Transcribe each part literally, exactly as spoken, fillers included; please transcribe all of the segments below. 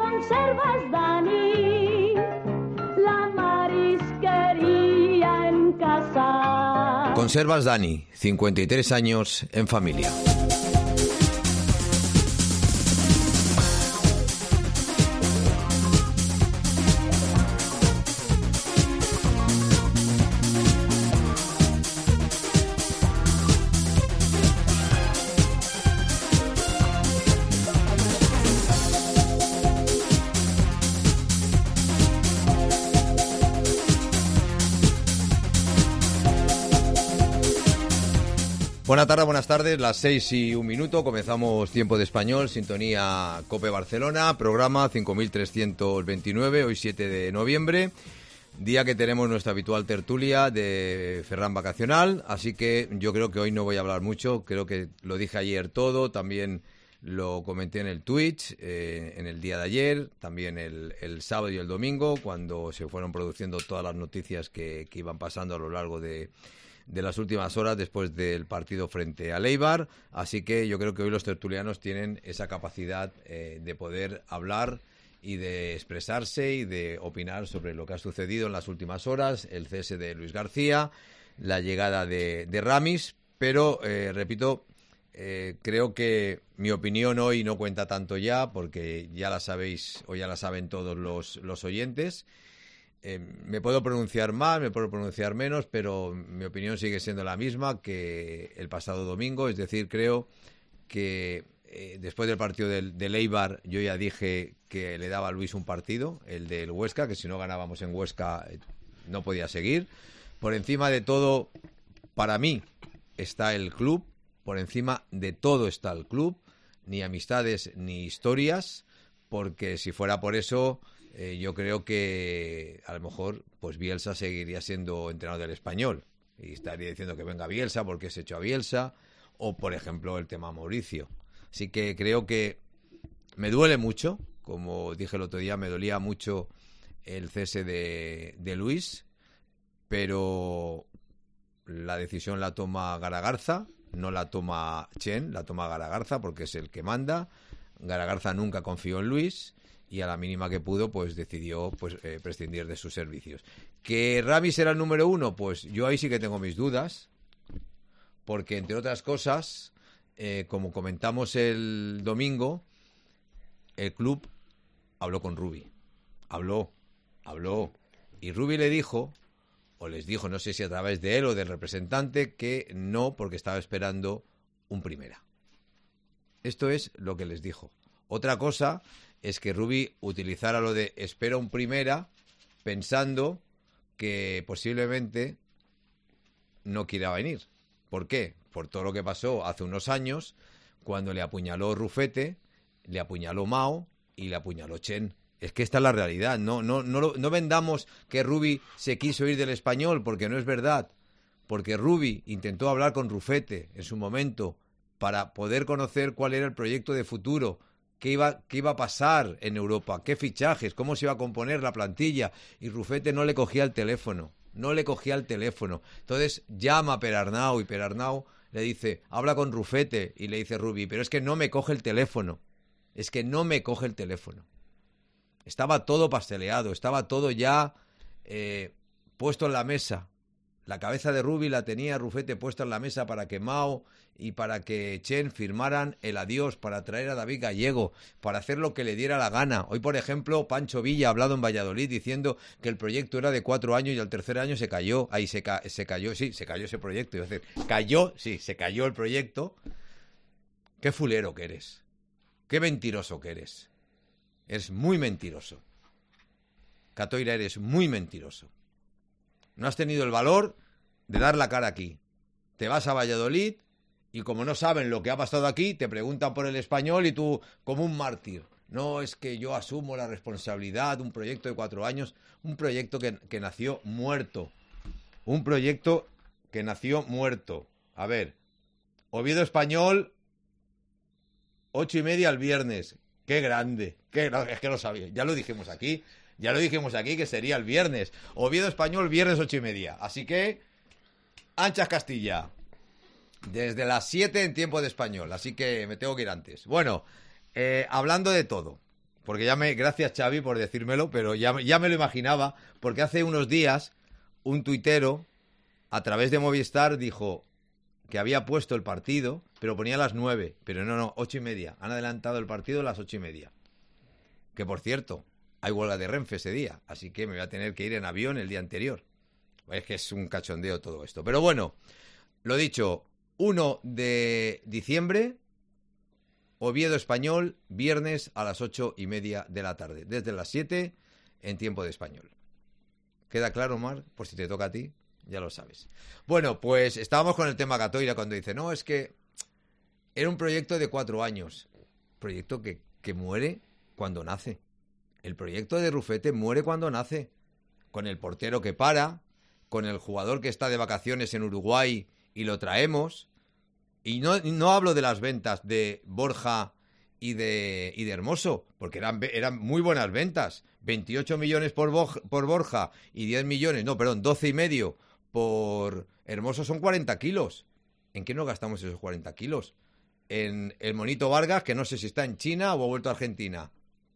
conservas, Dani, la marisquería en casa. Conservas Dani, cincuenta y tres años en familia. Buenas tardes, buenas tardes, las seis y un minuto, comenzamos Tiempo de Español, sintonía COPE Barcelona, programa cinco mil trescientos veintinueve, hoy siete de noviembre, día que tenemos nuestra habitual tertulia de Ferran Vacacional, así que yo creo que hoy no voy a hablar mucho, creo que lo dije ayer todo, también lo comenté en el Twitch, eh, en el día de ayer, también el, el sábado y el domingo, cuando se fueron produciendo todas las noticias que, que iban pasando a lo largo de... de las últimas horas después del partido frente al Eibar, así que yo creo que hoy los tertulianos tienen esa capacidad eh, de poder hablar y de expresarse y de opinar sobre lo que ha sucedido en las últimas horas, el cese de Luis García, la llegada de, de Ramis, pero eh, repito, eh, creo que mi opinión hoy no cuenta tanto ya, porque ya la sabéis o ya la saben todos los, los oyentes. Eh, me puedo pronunciar más, me puedo pronunciar menos, pero mi opinión sigue siendo la misma que el pasado domingo, es decir, creo que eh, después del partido del, del Eibar yo ya dije que le daba a Luis un partido, el del Huesca, que si no ganábamos en Huesca eh, no podía seguir. Por encima de todo, para mí, está el club, por encima de todo está el club, ni amistades ni historias, porque si fuera por eso... Eh, yo creo que a lo mejor pues Bielsa seguiría siendo entrenador del Español y estaría diciendo que venga Bielsa porque se echó a Bielsa, o por ejemplo el tema Mauricio. Así que creo que me duele mucho, como dije el otro día, me dolía mucho el cese de, de Luis, pero la decisión la toma Garagarza, no la toma Chen, la toma Garagarza porque es el que manda. Garagarza nunca confió en Luis y a la mínima que pudo, pues decidió pues eh, prescindir de sus servicios. ¿Que Ramis era el número uno? Pues yo ahí sí que tengo mis dudas, porque entre otras cosas, eh, como comentamos el domingo, el club habló con Rubi. Habló, habló. Y Rubi le dijo, o les dijo, no sé si a través de él o del representante, que no, porque estaba esperando un primera. Esto es lo que les dijo. Otra cosa es que Rubi utilizara lo de espera un primera pensando que posiblemente no quiera venir. ¿Por qué? Por todo lo que pasó hace unos años, cuando le apuñaló Rufete, le apuñaló Mao y le apuñaló Chen. Es que esta es la realidad. No, no, no, no vendamos que Rubi se quiso ir del Español, porque no es verdad. Porque Rubi intentó hablar con Rufete en su momento para poder conocer cuál era el proyecto de futuro, qué iba, qué iba a pasar en Europa, qué fichajes, cómo se iba a componer la plantilla, y Rufete no le cogía el teléfono, no le cogía el teléfono. Entonces llama a Perarnau y Perarnau le dice, habla con Rufete, y le dice Rubi, pero es que no me coge el teléfono, es que no me coge el teléfono. Estaba todo pasteleado, estaba todo ya eh, puesto en la mesa. La cabeza de Rubi la tenía Rufete puesta en la mesa para que Mao y para que Chen firmaran el adiós, para traer a David Gallego, para hacer lo que le diera la gana. Hoy, por ejemplo, Pancho Villa ha hablado en Valladolid diciendo que el proyecto era de cuatro años y al tercer año se cayó. Ahí se, ca- se cayó, sí, se cayó ese proyecto. Es decir, cayó, sí, se cayó el proyecto. Qué fulero que eres. Qué mentiroso que eres. Eres muy mentiroso. Catoira, eres muy mentiroso. No has tenido el valor de dar la cara aquí. Te vas a Valladolid y como no saben lo que ha pasado aquí, te preguntan por el Español y tú como un mártir. No, es que yo asumo la responsabilidad de un proyecto de cuatro años, un proyecto que, que nació muerto. Un proyecto que nació muerto. A ver, Oviedo Español, ocho y media el viernes. ¡Qué grande! Qué, es que lo sabía, ya lo dijimos aquí. Ya lo dijimos aquí que sería el viernes. Oviedo Español, viernes ocho y media. Así que, Anchas Castilla. Desde las siete en Tiempo de Español. Así que me tengo que ir antes. Bueno, eh, hablando de todo. porque ya me... Gracias, Xavi, por decírmelo, pero ya, ya me lo imaginaba, porque hace unos días un tuitero, a través de Movistar, dijo que había puesto el partido, pero ponía a las nueve, pero no, no, ocho y media. Han adelantado el partido a las ocho y media. Que, por cierto, hay huelga de Renfe ese día, así que me voy a tener que ir en avión el día anterior. Es que es un cachondeo todo esto. Pero bueno, lo dicho, uno de diciembre, Oviedo Español, viernes a las ocho y media de la tarde, desde las siete en tiempo de Español. ¿Queda claro, Mar? Por si te toca a ti, ya lo sabes. Bueno, pues estábamos con el tema Catoira cuando dice, no, es que era un proyecto de cuatro años. Proyecto que, que muere cuando nace. El proyecto de Rufete muere cuando nace. Con el portero que para, con el jugador que está de vacaciones en Uruguay y lo traemos. Y no, no hablo de las ventas de Borja y de, y de Hermoso, porque eran, eran muy buenas ventas. veintiocho millones por, Bo, por Borja y diez millones, no, perdón, doce y medio por Hermoso son cuarenta kilos. ¿En qué nos gastamos esos cuarenta kilos? En el Monito Vargas, que no sé si está en China o ha vuelto a Argentina.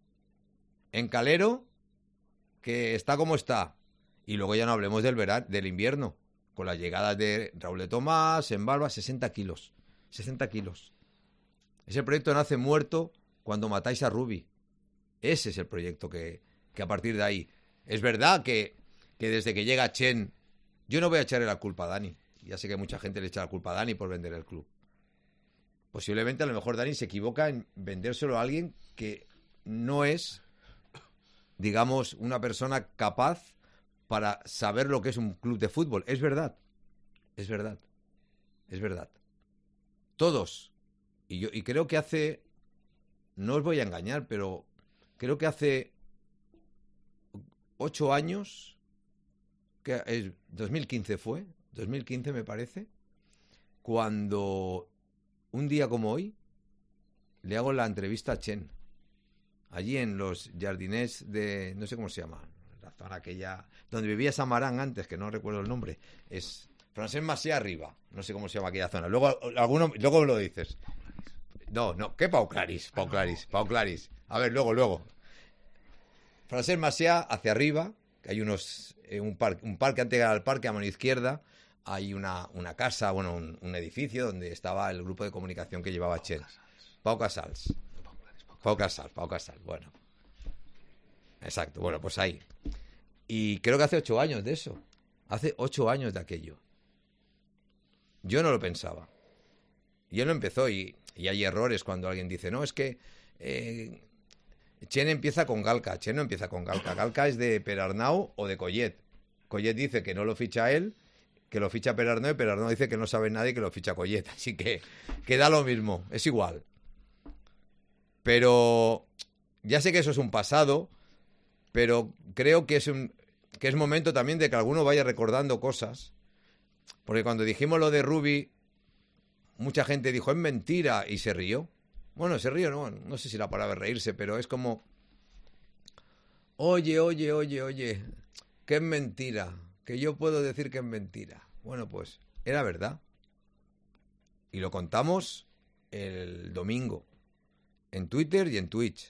En Calero, que está como está. Y luego ya no hablemos del verano, del invierno, con las llegadas de Raúl de Tomás, en Barba, sesenta kilos. sesenta kilos. Ese proyecto nace muerto cuando matáis a Rubi. Ese es el proyecto que, que a partir de ahí... Es verdad que, que desde que llega Chen... Yo no voy a echarle la culpa a Dani. Ya sé que mucha gente le echa la culpa a Dani por vender el club. Posiblemente a lo mejor Dani se equivoca en vendérselo a alguien que no es, digamos, una persona capaz para saber lo que es un club de fútbol. Es verdad. Es verdad. Es verdad. Todos. Y yo y creo que hace... No os voy a engañar, pero creo que hace ocho años... que es dos mil quince fue, dos mil quince me parece, cuando un día como hoy le hago la entrevista a Chen, allí en los jardines de, no sé cómo se llama, la zona aquella, donde vivía Samarán antes, que no recuerdo el nombre, es Francesc Macià arriba, no sé cómo se llama aquella zona, luego alguno, luego me lo dices. No, no, ¿qué Pau Claris? Pau Claris, Pau Claris. A ver, luego, luego. Francesc Macià hacia arriba, que hay unos eh, un parque, un parque antes de llegar al parque a mano izquierda, hay una, una casa, bueno, un, un edificio donde estaba el grupo de comunicación que llevaba Chen. Pau Casals. Pau Casals, Pau Casals, bueno. Exacto, bueno, pues ahí. Y creo que hace ocho años de eso. Hace ocho años de aquello. Yo no lo pensaba. Y él lo empezó y, y hay errores cuando alguien dice, no, es que... Eh, Chen empieza con Galca, Chen no empieza con Galca. Galca es de Perarnau o de Collet. Collet dice que no lo ficha él, que lo ficha Perarnau, y Perarnau dice que no sabe nadie y que lo ficha Collet. Así que, que da lo mismo, es igual. Pero ya sé que eso es un pasado, pero creo que es, un, que es momento también de que alguno vaya recordando cosas. Porque cuando dijimos lo de Rubi, mucha gente dijo, es mentira, y se rió. Bueno, se ríe, no, no sé si la palabra es reírse, pero es como, oye, oye, oye, oye, que es mentira, que yo puedo decir que es mentira. Bueno, pues era verdad. Y lo contamos el domingo, en Twitter y en Twitch.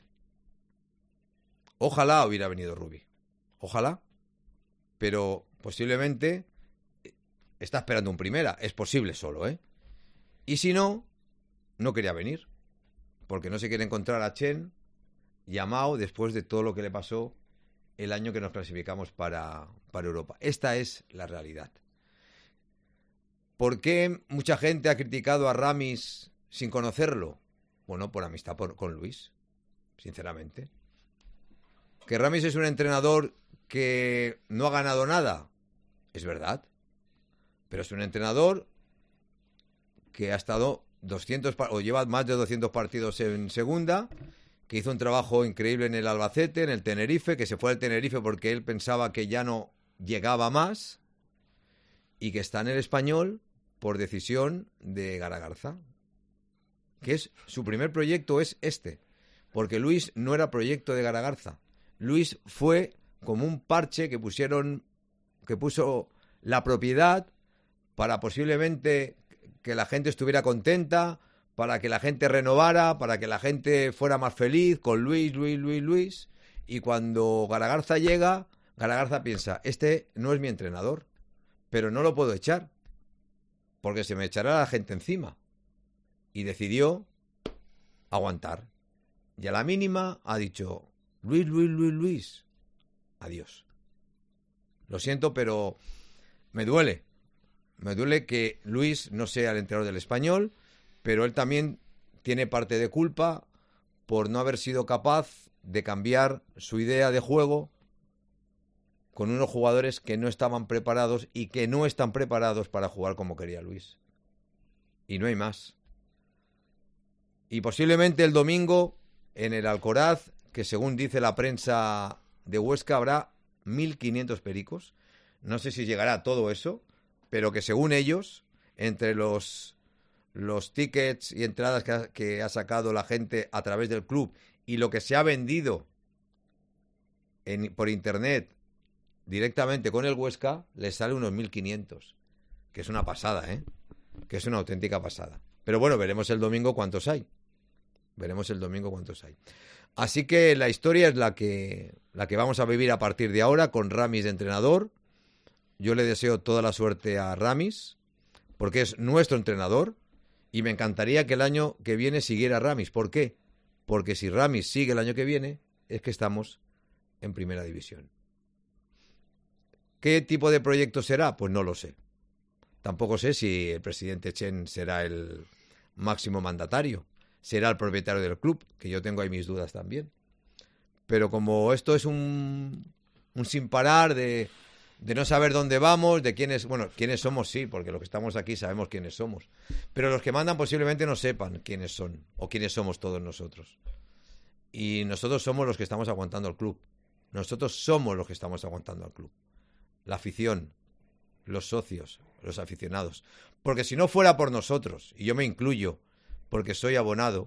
Ojalá hubiera venido Rubi, ojalá, pero posiblemente está esperando un primera, es posible solo, ¿eh? Y si no, no quería venir. Porque no se quiere encontrar a Chen y a Mao después de todo lo que le pasó el año que nos clasificamos para, para Europa. Esta es la realidad. ¿Por qué mucha gente ha criticado a Ramis sin conocerlo? Bueno, por amistad por, con Luis, sinceramente. ¿Que Ramis es un entrenador que no ha ganado nada? Es verdad. Pero es un entrenador que ha estado... doscientos o lleva más de doscientos partidos en segunda, que hizo un trabajo increíble en el Albacete, en el Tenerife, que se fue al Tenerife porque él pensaba que ya no llegaba más, y que está en el Español por decisión de Garagarza, que es su primer proyecto es este, porque Luis no era proyecto de Garagarza. Luis fue como un parche que pusieron, que puso la propiedad para posiblemente que la gente estuviera contenta, para que la gente renovara, para que la gente fuera más feliz con Luis, Luis, Luis, Luis. Y cuando Garagarza llega, Garagarza piensa, este no es mi entrenador, pero no lo puedo echar, porque se me echará la gente encima. Y decidió aguantar. Y a la mínima ha dicho, Luis, Luis, Luis, Luis, adiós. Lo siento, pero me duele. Me duele que Luis no sea el entrenador del Español, pero él también tiene parte de culpa por no haber sido capaz de cambiar su idea de juego con unos jugadores que no estaban preparados y que no están preparados para jugar como quería Luis. Y no hay más. Y posiblemente el domingo en el Alcoraz, que según dice la prensa de Huesca, habrá mil quinientos pericos. No sé si llegará todo eso, pero que según ellos, entre los, los tickets y entradas que ha, que ha sacado la gente a través del club y lo que se ha vendido en, por internet directamente con el Huesca, les sale unos mil quinientos, que es una pasada, ¿eh? Que es una auténtica pasada. Pero bueno, veremos el domingo cuántos hay. Veremos el domingo cuántos hay. Así que la historia es la que, la que vamos a vivir a partir de ahora con Ramis de entrenador. Yo le deseo toda la suerte a Ramis, porque es nuestro entrenador, y me encantaría que el año que viene siguiera Ramis. ¿Por qué? Porque si Ramis sigue el año que viene, es que estamos en primera división. ¿Qué tipo de proyecto será? Pues no lo sé. Tampoco sé si el presidente Chen será el máximo mandatario, será el propietario del club, que yo tengo ahí mis dudas también. Pero como esto es un, un sin parar de, de no saber dónde vamos, de quiénes, bueno, quiénes somos sí, porque los que estamos aquí sabemos quiénes somos. Pero los que mandan posiblemente no sepan quiénes son o quiénes somos todos nosotros. Y nosotros somos los que estamos aguantando al club. Nosotros somos los que estamos aguantando al club. La afición, los socios, los aficionados. Porque si no fuera por nosotros, y yo me incluyo, porque soy abonado,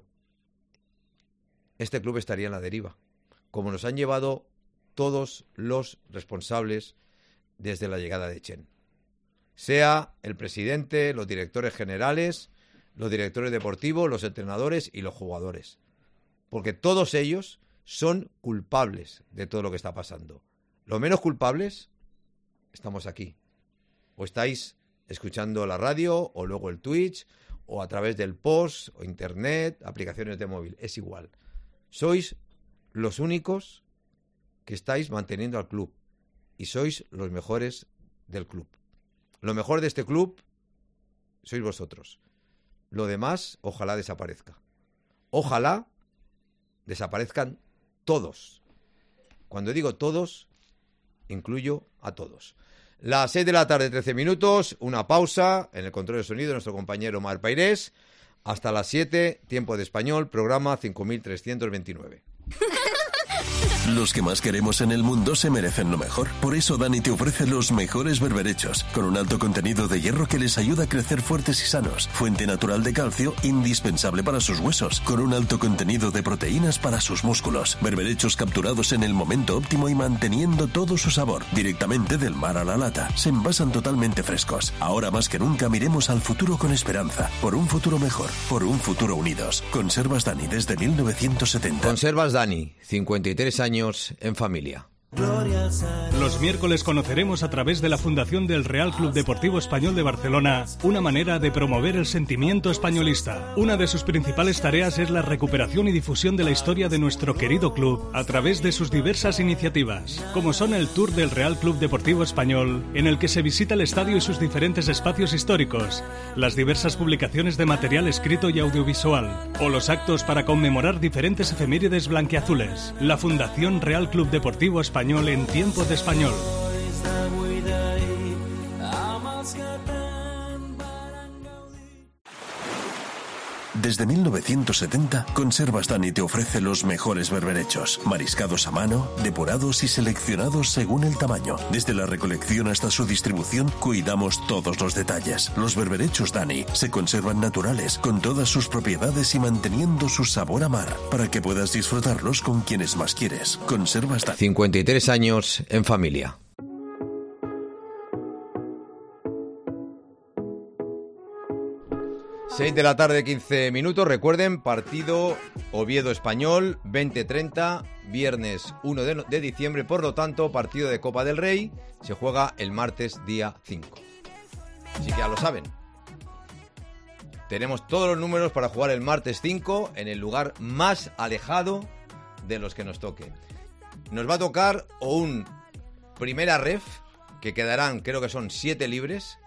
este club estaría en la deriva, como nos han llevado todos los responsables desde la llegada de Chen. Sea el presidente, los directores generales, los directores deportivos, los entrenadores y los jugadores. Porque todos ellos son culpables de todo lo que está pasando. Los menos culpables estamos aquí. O estáis escuchando la radio, o luego el Twitch, o a través del post, o internet, aplicaciones de móvil. Es igual. Sois los únicos que estáis manteniendo al club. Y sois los mejores del club. Lo mejor de este club sois vosotros. Lo demás, ojalá desaparezca. Ojalá desaparezcan todos. Cuando digo todos, incluyo a todos. Las seis de la tarde, trece minutos, una pausa en el control de sonido de nuestro compañero Omar Pairés. Hasta las siete, tiempo de español, programa cinco mil trescientos veintinueve. Los que más queremos en el mundo se merecen lo mejor. Por eso Dani te ofrece los mejores berberechos, con un alto contenido de hierro que les ayuda a crecer fuertes y sanos. Fuente natural de calcio, indispensable para sus huesos, con un alto contenido de proteínas para sus músculos. Berberechos capturados en el momento óptimo y manteniendo todo su sabor, directamente del mar a la lata. Se envasan totalmente frescos. Ahora más que nunca miremos al futuro con esperanza. Por un futuro mejor, por un futuro unidos. Conservas Dani desde mil novecientos setenta. Conservas Dani, cincuenta y tres años en familia. Los miércoles conoceremos a través de la Fundación del Real Club Deportivo Español de Barcelona una manera de promover el sentimiento españolista. Una de sus principales tareas es la recuperación y difusión de la historia de nuestro querido club a través de sus diversas iniciativas, como son el Tour del Real Club Deportivo Español, en el que se visita el estadio y sus diferentes espacios históricos, las diversas publicaciones de material escrito y audiovisual, o los actos para conmemorar diferentes efemérides blanquiazules. La Fundación Real Club Deportivo Español Español en tiempo de español. Desde mil novecientos setenta, Conservas Dani te ofrece los mejores berberechos, mariscados a mano, depurados y seleccionados según el tamaño. Desde la recolección hasta su distribución, cuidamos todos los detalles. Los berberechos Dani se conservan naturales, con todas sus propiedades y manteniendo su sabor a mar, para que puedas disfrutarlos con quienes más quieres. Conservas Dani. cincuenta y tres años en familia. seis de la tarde, quince minutos. Recuerden, partido Oviedo-Español, veinte treinta, viernes uno de, de diciembre. Por lo tanto, partido de Copa del Rey se juega el martes día cinco. Así que ya lo saben. Tenemos todos los números para jugar el martes cinco en el lugar más alejado de los que nos toque. Nos va a tocar o un primera ref, que quedarán, creo que son siete libres.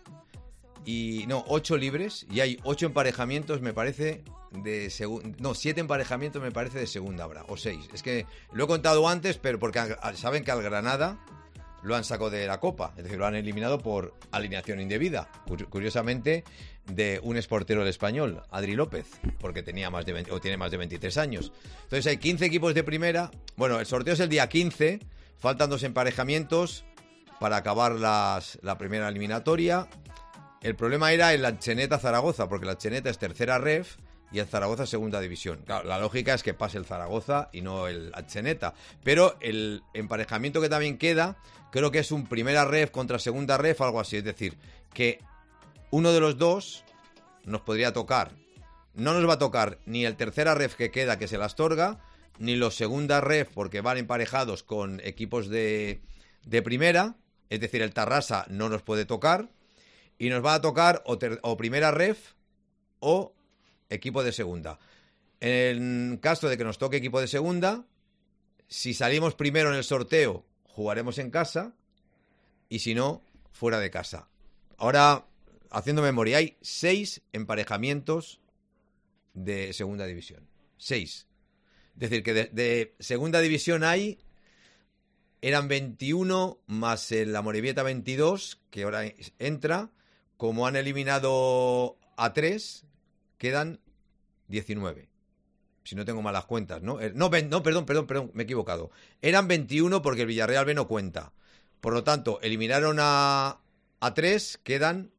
Y no, ocho libres, y hay ocho emparejamientos, me parece, de segunda... No, siete emparejamientos me parece de segunda habrá, o seis. Es que lo he contado antes, pero porque a, saben que al Granada lo han sacado de la Copa, es decir, lo han eliminado por alineación indebida, curiosamente, de un exportero del Español, Adri López, porque tenía más de veinte, o tiene más de veintitrés años. Entonces hay quince equipos de primera. Bueno, el sorteo es el día quince, faltan dos emparejamientos para acabar las, la primera eliminatoria. El problema era el Atzeneta Zaragoza, porque el Atzeneta es tercera ref y el Zaragoza segunda división. Claro, la lógica es que pase el Zaragoza y no el Atzeneta. Pero el emparejamiento que también queda, creo que es un primera ref contra segunda ref, algo así. Es decir, que uno de los dos nos podría tocar. No nos va a tocar ni el tercera ref que queda, que es el Astorga, ni los segunda ref, porque van emparejados con equipos de, de primera. Es decir, el Tarrasa no nos puede tocar. Y nos va a tocar o, ter, o primera ref o equipo de segunda. En caso de que nos toque equipo de segunda, si salimos primero en el sorteo, jugaremos en casa. Y si no, fuera de casa. Ahora, haciendo memoria, hay seis emparejamientos de segunda división. Seis. Es decir, que de, de segunda división hay... Eran veintiuno más el Amorebieta veintidós, que ahora entra. Como han eliminado a tres, quedan diecinueve. Si no tengo malas cuentas, ¿no? No, no, perdón, perdón, perdón, me he equivocado. Eran veintiuno porque el Villarreal B no cuenta. Por lo tanto, eliminaron a, a tres, quedan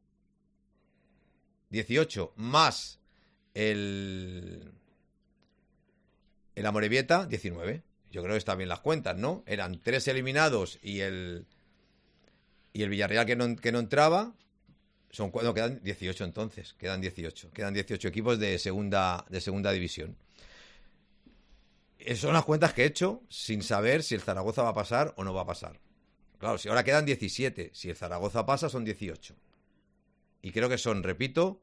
dieciocho. Más el, el Amorebieta, diecinueve. Yo creo que están bien las cuentas, ¿no? Eran tres eliminados y el, y el Villarreal que no, que no entraba... Son no, quedan dieciocho entonces, quedan dieciocho, quedan dieciocho equipos de segunda, de segunda división. Esas son las cuentas que he hecho sin saber si el Zaragoza va a pasar o no va a pasar. Claro, si ahora quedan diecisiete, si el Zaragoza pasa son dieciocho. Y creo que son, repito,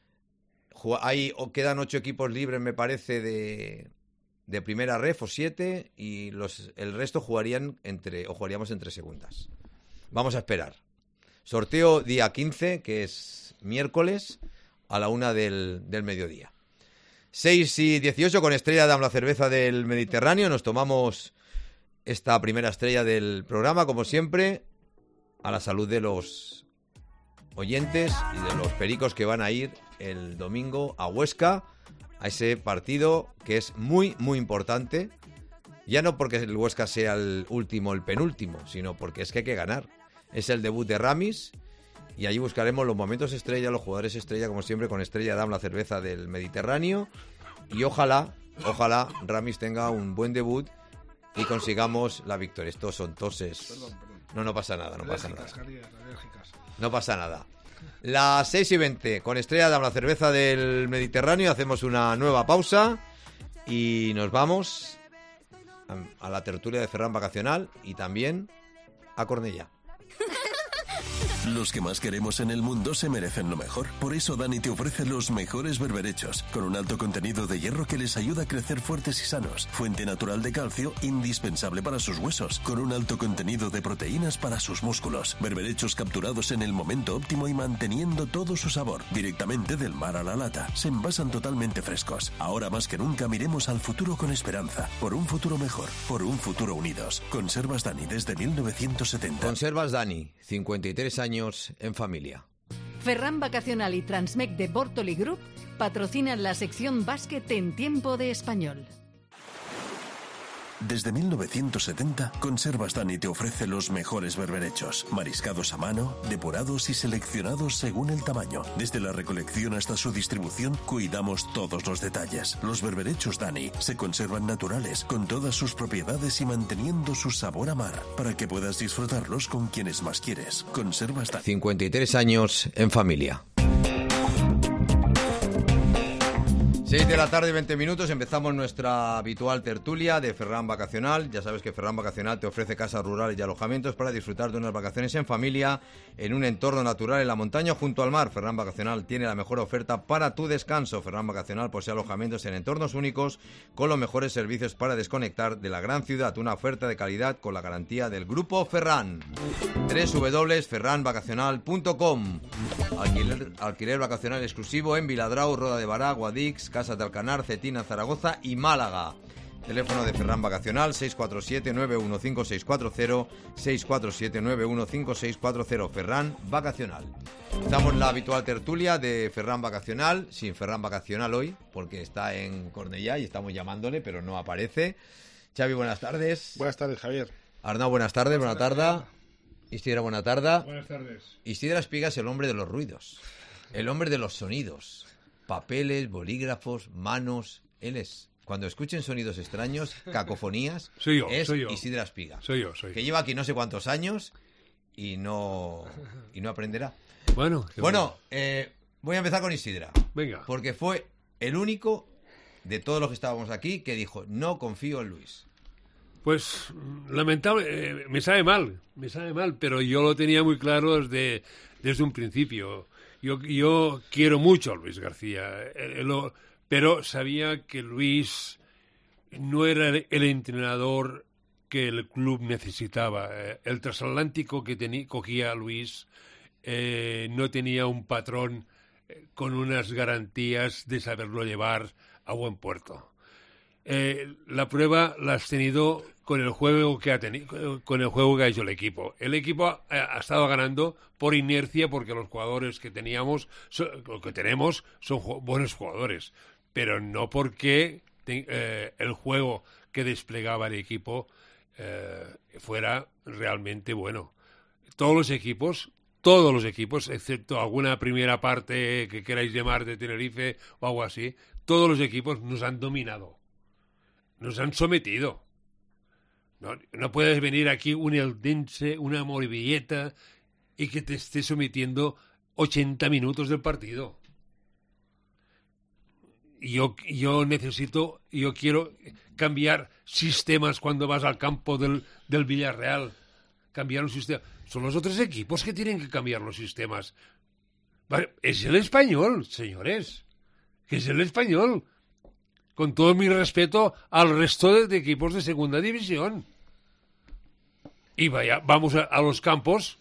hay, quedan ocho equipos libres, me parece, de, de primera ref o siete, y los, el resto jugarían entre, o jugaríamos entre segundas. Vamos a esperar. Sorteo día quince, que es miércoles, a la una del, del mediodía. seis y dieciocho, con Estrella Damm, la cerveza del Mediterráneo. Nos tomamos esta primera estrella del programa, como siempre, a la salud de los oyentes y de los pericos que van a ir el domingo a Huesca, a ese partido que es muy, muy importante. Ya no porque el Huesca sea el último, el penúltimo, sino porque es que hay que ganar. Es el debut de Ramis y allí buscaremos los momentos estrella, los jugadores estrella, como siempre, con Estrella Damm, la cerveza del Mediterráneo. Y ojalá, ojalá Ramis tenga un buen debut y consigamos la victoria. Estos son toses. Perdón, perdón. No, no pasa nada, no pasa nada. Alérgicas. No pasa nada. Las seis y veinte, con Estrella Damm, la cerveza del Mediterráneo, hacemos una nueva pausa y nos vamos a, a la tertulia de Ferran Vacacional y también a Cornellá. Los que más queremos en el mundo se merecen lo mejor. Por eso Dani te ofrece los mejores berberechos, con un alto contenido de hierro que les ayuda a crecer fuertes y sanos. Fuente natural de calcio, indispensable para sus huesos, con un alto contenido de proteínas para sus músculos. Berberechos capturados en el momento óptimo y manteniendo todo su sabor, directamente del mar a la lata. Se envasan totalmente frescos. Ahora más que nunca miremos al futuro con esperanza. Por un futuro mejor, por un futuro unidos. Conservas Dani desde mil novecientos setenta. Conservas Dani, cincuenta y tres años en familia. Ferran Vacacional y Transmec de Bortoli Group patrocinan la sección básquet en Tiempo de Español. Desde mil novecientos setenta, Conservas Dani te ofrece los mejores berberechos, mariscados a mano, depurados y seleccionados según el tamaño. Desde la recolección hasta su distribución, cuidamos todos los detalles. Los berberechos Dani se conservan naturales, con todas sus propiedades y manteniendo su sabor a mar, para que puedas disfrutarlos con quienes más quieres. Conservas Dani. cincuenta y tres años en familia. seis de la tarde, veinte minutos, empezamos nuestra habitual tertulia de Ferran Vacacional. Ya sabes que Ferran Vacacional te ofrece casas rurales y alojamientos para disfrutar de unas vacaciones en familia, en un entorno natural en la montaña junto al mar. Ferran Vacacional tiene la mejor oferta para tu descanso. Ferran Vacacional posee alojamientos en entornos únicos con los mejores servicios para desconectar de la gran ciudad. Una oferta de calidad con la garantía del Grupo Ferran. doble u doble u doble u punto ferran vacacional punto com. Alquiler, alquiler vacacional exclusivo en Viladrau, Roda de Bará, Guadix, Casas de Alcanar, Cetina, Zaragoza y Málaga. Teléfono de Ferran Vacacional seis cuatro siete, nueve uno cinco seis cuatro cero, seis cuatro siete, nueve uno cinco seis cuatro cero. Ferran Vacacional. Estamos en la habitual tertulia de Ferran Vacacional, sin Ferran Vacacional hoy, porque está en Cornellá y estamos llamándole, pero no aparece. Xavi, buenas tardes. Buenas tardes, Javier. Arnau, buenas tardes, buenas tardes. Isidra, buenas tardes. Buenas tardes. Isidra Espiga es el hombre de los ruidos, el hombre de los sonidos, papeles, bolígrafos, manos. Él es, cuando escuchen sonidos extraños, cacofonías, soy yo, es soy yo. Isidra Espiga. Soy yo, soy yo. Que lleva aquí no sé cuántos años y no, y no aprenderá. Bueno, Bueno, bueno. eh, voy a empezar con Isidra. Venga. Porque fue el único de todos los que estábamos aquí que dijo, no confío en Luis. Pues lamentable, eh, me sabe mal, me sabe mal, pero yo lo tenía muy claro desde, desde un principio. Yo, yo quiero mucho a Luis García, eh, lo, pero sabía que Luis no era el, el entrenador que el club necesitaba. Eh, el transatlántico que tenía, cogía a Luis eh, no tenía un patrón eh, con unas garantías de saberlo llevar a buen puerto. Eh, la prueba la has tenido con el juego que ha tenido, con el juego que ha hecho el equipo. El equipo ha, ha estado ganando por inercia porque los jugadores que teníamos, so, lo que tenemos, son ju- buenos jugadores, pero no porque te, eh, el juego que desplegaba el equipo eh, fuera realmente bueno. Todos los equipos, todos los equipos, excepto alguna primera parte que queráis llamar de Tenerife o algo así, todos los equipos nos han dominado. Nos han sometido. No, no puedes venir aquí un Eldense, una Moribilleta y que te esté sometiendo ochenta minutos del partido. Yo, yo necesito, yo quiero cambiar sistemas cuando vas al campo del, del Villarreal. Cambiar un sistema. Son los otros equipos que tienen que cambiar los sistemas. Vale, es el Español, señores. Que es el Español. Con todo mi respeto al resto de, de equipos de segunda división. Y vaya, vamos a, a los campos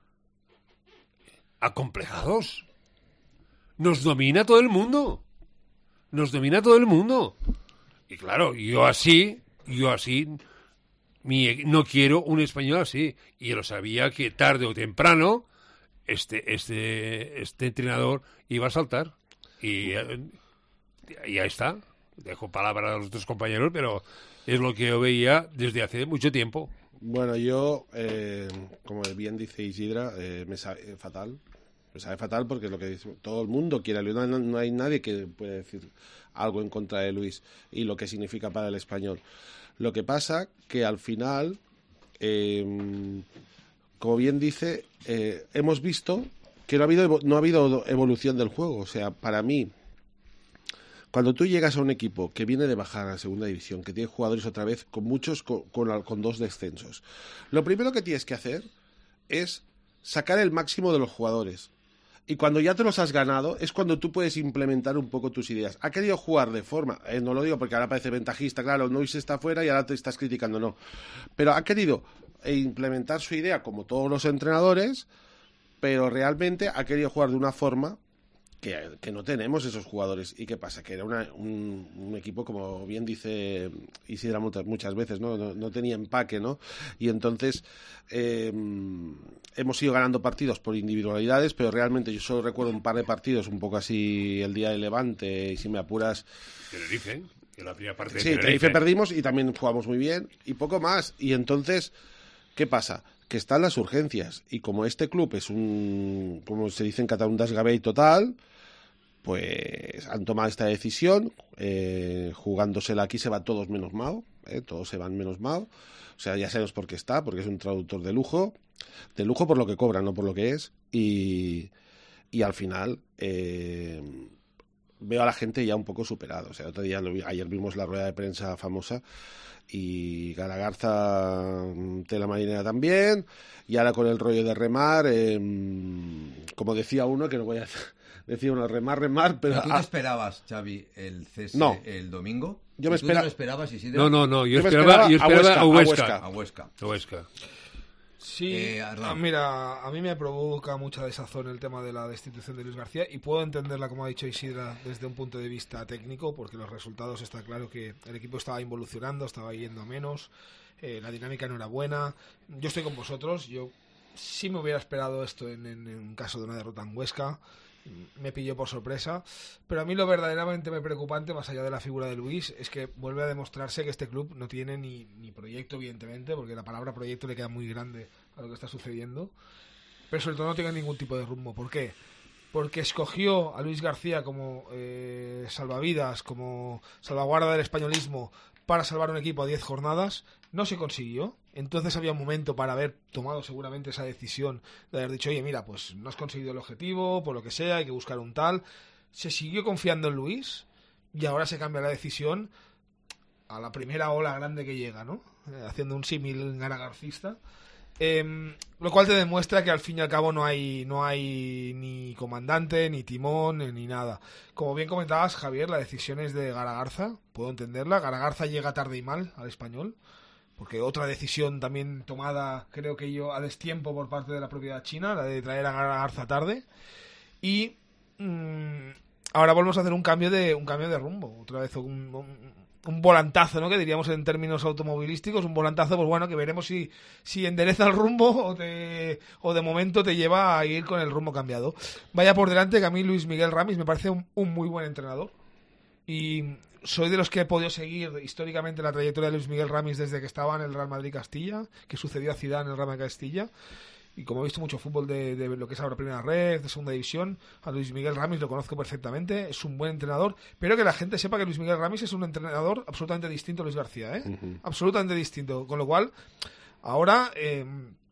acomplejados. Nos domina todo el mundo. Nos domina todo el mundo. Y claro, yo así, yo así, mi, no quiero un español así. Y yo lo sabía que tarde o temprano este, este, este entrenador iba a saltar. Y ya, ya está. Dejo palabra a los otros compañeros, pero es lo que yo veía desde hace mucho tiempo. Bueno, yo, eh, como bien dice Isidra, eh, me sabe fatal. Me sabe fatal porque lo que dice, todo el mundo quiere a Luis. No, no hay nadie que pueda decir algo en contra de Luis y lo que significa para el Español. Lo que pasa que al final, eh, como bien dice, eh, hemos visto que no ha habido no ha habido evolución del juego. O sea, para mí, cuando tú llegas a un equipo que viene de bajar a la segunda división, que tiene jugadores otra vez, con muchos, con, con, con dos descensos, lo primero que tienes que hacer es sacar el máximo de los jugadores. Y cuando ya te los has ganado, es cuando tú puedes implementar un poco tus ideas. Ha querido jugar de forma, eh, no lo digo porque ahora parece ventajista, claro, Luis está fuera y ahora te estás criticando, no. Pero ha querido eh, implementar su idea como todos los entrenadores, pero realmente ha querido jugar de una forma Que, que no tenemos esos jugadores. ¿Y qué pasa? Que era una, un, un equipo, como bien dice Isidra muchas, muchas veces, ¿no? No, no tenía empaque, ¿no? Y entonces eh, hemos ido ganando partidos por individualidades, pero realmente yo solo recuerdo un par de partidos, un poco así el día de Levante, y si me apuras... Tenerife, en la primera parte de Sí, Tenerife. Tenerife perdimos y también jugamos muy bien, y poco más. Y entonces, ¿qué pasa? Que están las urgencias. Y como este club es un, como se dice en catalán, un desgavell total, pues han tomado esta decisión, eh, jugándosela aquí se va todos menos mal, eh, todos se van menos mal, o sea, ya sabemos por qué está, porque es un traductor de lujo, de lujo por lo que cobra, no por lo que es, y, y al final eh, veo a la gente ya un poco superado. O sea, otro día lo vi, ayer vimos la rueda de prensa famosa y Garagarza, tela marinera también, y ahora con el rollo de remar, eh, como decía uno, que no voy a decir uno, remar, remar, pero... ¿Pero tú te esperabas, Xavi, el cese no. el domingo? Yo me ¿Tú espera... te lo esperabas, Isidro? No, no, no, yo, yo esperaba, esperaba yo esperaba a Huesca. a Huesca. A Huesca. A Huesca. Sí, Eh, ah, mira, a mí me provoca mucha desazón el tema de la destitución de Luis García y puedo entenderla, como ha dicho Isidra, desde un punto de vista técnico, porque los resultados está claro que el equipo estaba involucionando, estaba yendo a menos, eh, la dinámica no era buena. Yo estoy con vosotros, yo sí me hubiera esperado esto en, en, en un caso de una derrota en Huesca. Me pilló por sorpresa, pero a mí lo verdaderamente me preocupante, más allá de la figura de Luis, es que vuelve a demostrarse que este club no tiene ni, ni proyecto, evidentemente, porque la palabra proyecto le queda muy grande a lo que está sucediendo, pero sobre todo no tiene ningún tipo de rumbo. ¿Por qué? Porque escogió a Luis García como eh, salvavidas, como salvaguarda del españolismo para salvar un equipo a diez jornadas, no se consiguió. Entonces había un momento para haber tomado seguramente esa decisión de haber dicho, oye, mira, pues no has conseguido el objetivo, por lo que sea, hay que buscar un tal. Se siguió confiando en Luis y ahora se cambia la decisión a la primera ola grande que llega, ¿no? Eh, haciendo un símil garagarcista. Eh, lo cual te demuestra que al fin y al cabo no hay no hay ni comandante, ni timón, ni nada. Como bien comentabas, Javier, la decisión es de Garagarza, puedo entenderla. Garagarza llega tarde y mal al Español, porque otra decisión también tomada, creo que yo, a destiempo por parte de la propiedad china, la de traer a Garagarza tarde. Y mmm, ahora volvemos a hacer un cambio de un cambio de rumbo, otra vez un, un un volantazo, ¿no? Que diríamos en términos automovilísticos, un volantazo, pues bueno, que veremos si, si endereza el rumbo o, te, o de momento te lleva a ir con el rumbo cambiado. Vaya por delante que a mí Luis Miguel Ramis me parece un, un muy buen entrenador. Y soy de los que he podido seguir históricamente la trayectoria de Luis Miguel Ramis desde que estaba en el Real Madrid Castilla, que sucedió a Zidane en el Real Madrid Castilla. Y como he visto mucho fútbol de, de lo que es ahora Primera Red, de Segunda División, a Luis Miguel Ramis lo conozco perfectamente, es un buen entrenador, pero que la gente sepa que Luis Miguel Ramis es un entrenador absolutamente distinto a Luis García, ¿eh? Uh-huh. Absolutamente distinto, con lo cual, ahora eh,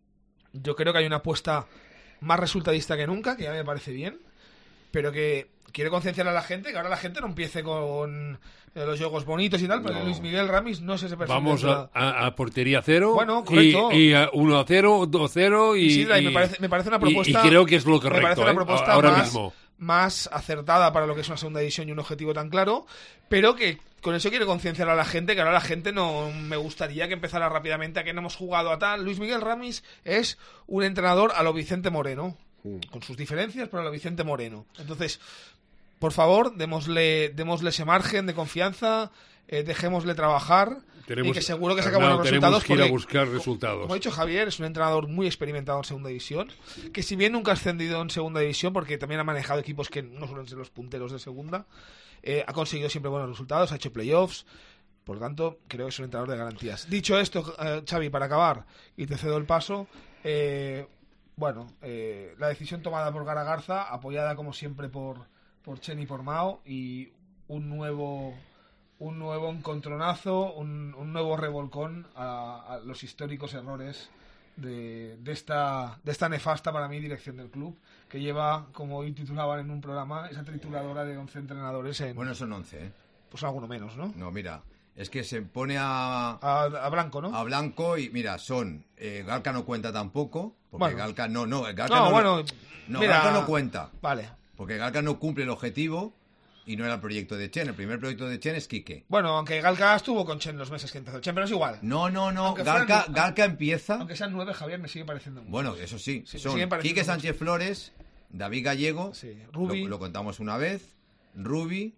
yo creo que hay una apuesta más resultadista que nunca, que ya me parece bien, pero que quiere concienciar a la gente, que ahora la gente no empiece con eh, los juegos bonitos y tal, porque no. Luis Miguel Ramis no es ese perfil. Vamos a, a, a portería cero, bueno, correcto. y, y a uno a cero, dos a cero, y, sí, y, y, me, parece, me parece una propuesta... Y, y creo que es lo correcto, me parece una ¿eh? propuesta ahora más, mismo. más acertada para lo que es una segunda división y un objetivo tan claro, pero que con eso quiere concienciar a la gente, que ahora la gente no me gustaría que empezara rápidamente a que no hemos jugado a tal. Luis Miguel Ramis es un entrenador a lo Vicente Moreno, con sus diferencias, pero a lo Vicente Moreno. Entonces, por favor, démosle, démosle ese margen de confianza, eh, dejémosle trabajar tenemos, y que seguro que saca Arnau, buenos resultados. Tenemos que ir a porque, buscar resultados. Como ha dicho Javier, es un entrenador muy experimentado en segunda división, que si bien nunca ha ascendido en segunda división, porque también ha manejado equipos que no suelen ser los punteros de segunda, eh, ha conseguido siempre buenos resultados, ha hecho playoffs. Por lo tanto, creo que es un entrenador de garantías. Dicho esto, eh, Xavi, para acabar, y te cedo el paso, eh, bueno, eh, la decisión tomada por Garagarza, apoyada como siempre por por Chen y por Mao, y un nuevo un nuevo encontronazo, un, un nuevo revolcón a, a los históricos errores de, de esta de esta nefasta para mí dirección del club, que lleva, como hoy titulaban en un programa, esa trituradora de once entrenadores en... Bueno, son once, ¿eh? Pues alguno menos, ¿no? No, mira, es que se pone a... A, a Blanco, ¿no? A Blanco y, mira, son... Eh, Galca no cuenta tampoco, porque bueno. Galca no... No, Galca no, no, bueno... No, mira, Galca no cuenta. Vale. Porque Galca no cumple el objetivo y no era el proyecto de Chen. El primer proyecto de Chen es Quique. Bueno, aunque Galca estuvo con Chen los meses que empezó Chen, pero es igual. No, no, no. Aunque Galca, fueran, Galca empieza... Aunque sean nueve, Javier, me sigue pareciendo mucho. Bueno, eso sí. sí son Quique Sánchez mucho. Flores, David Gallego, sí. Rubi, lo, lo contamos una vez, Rubi,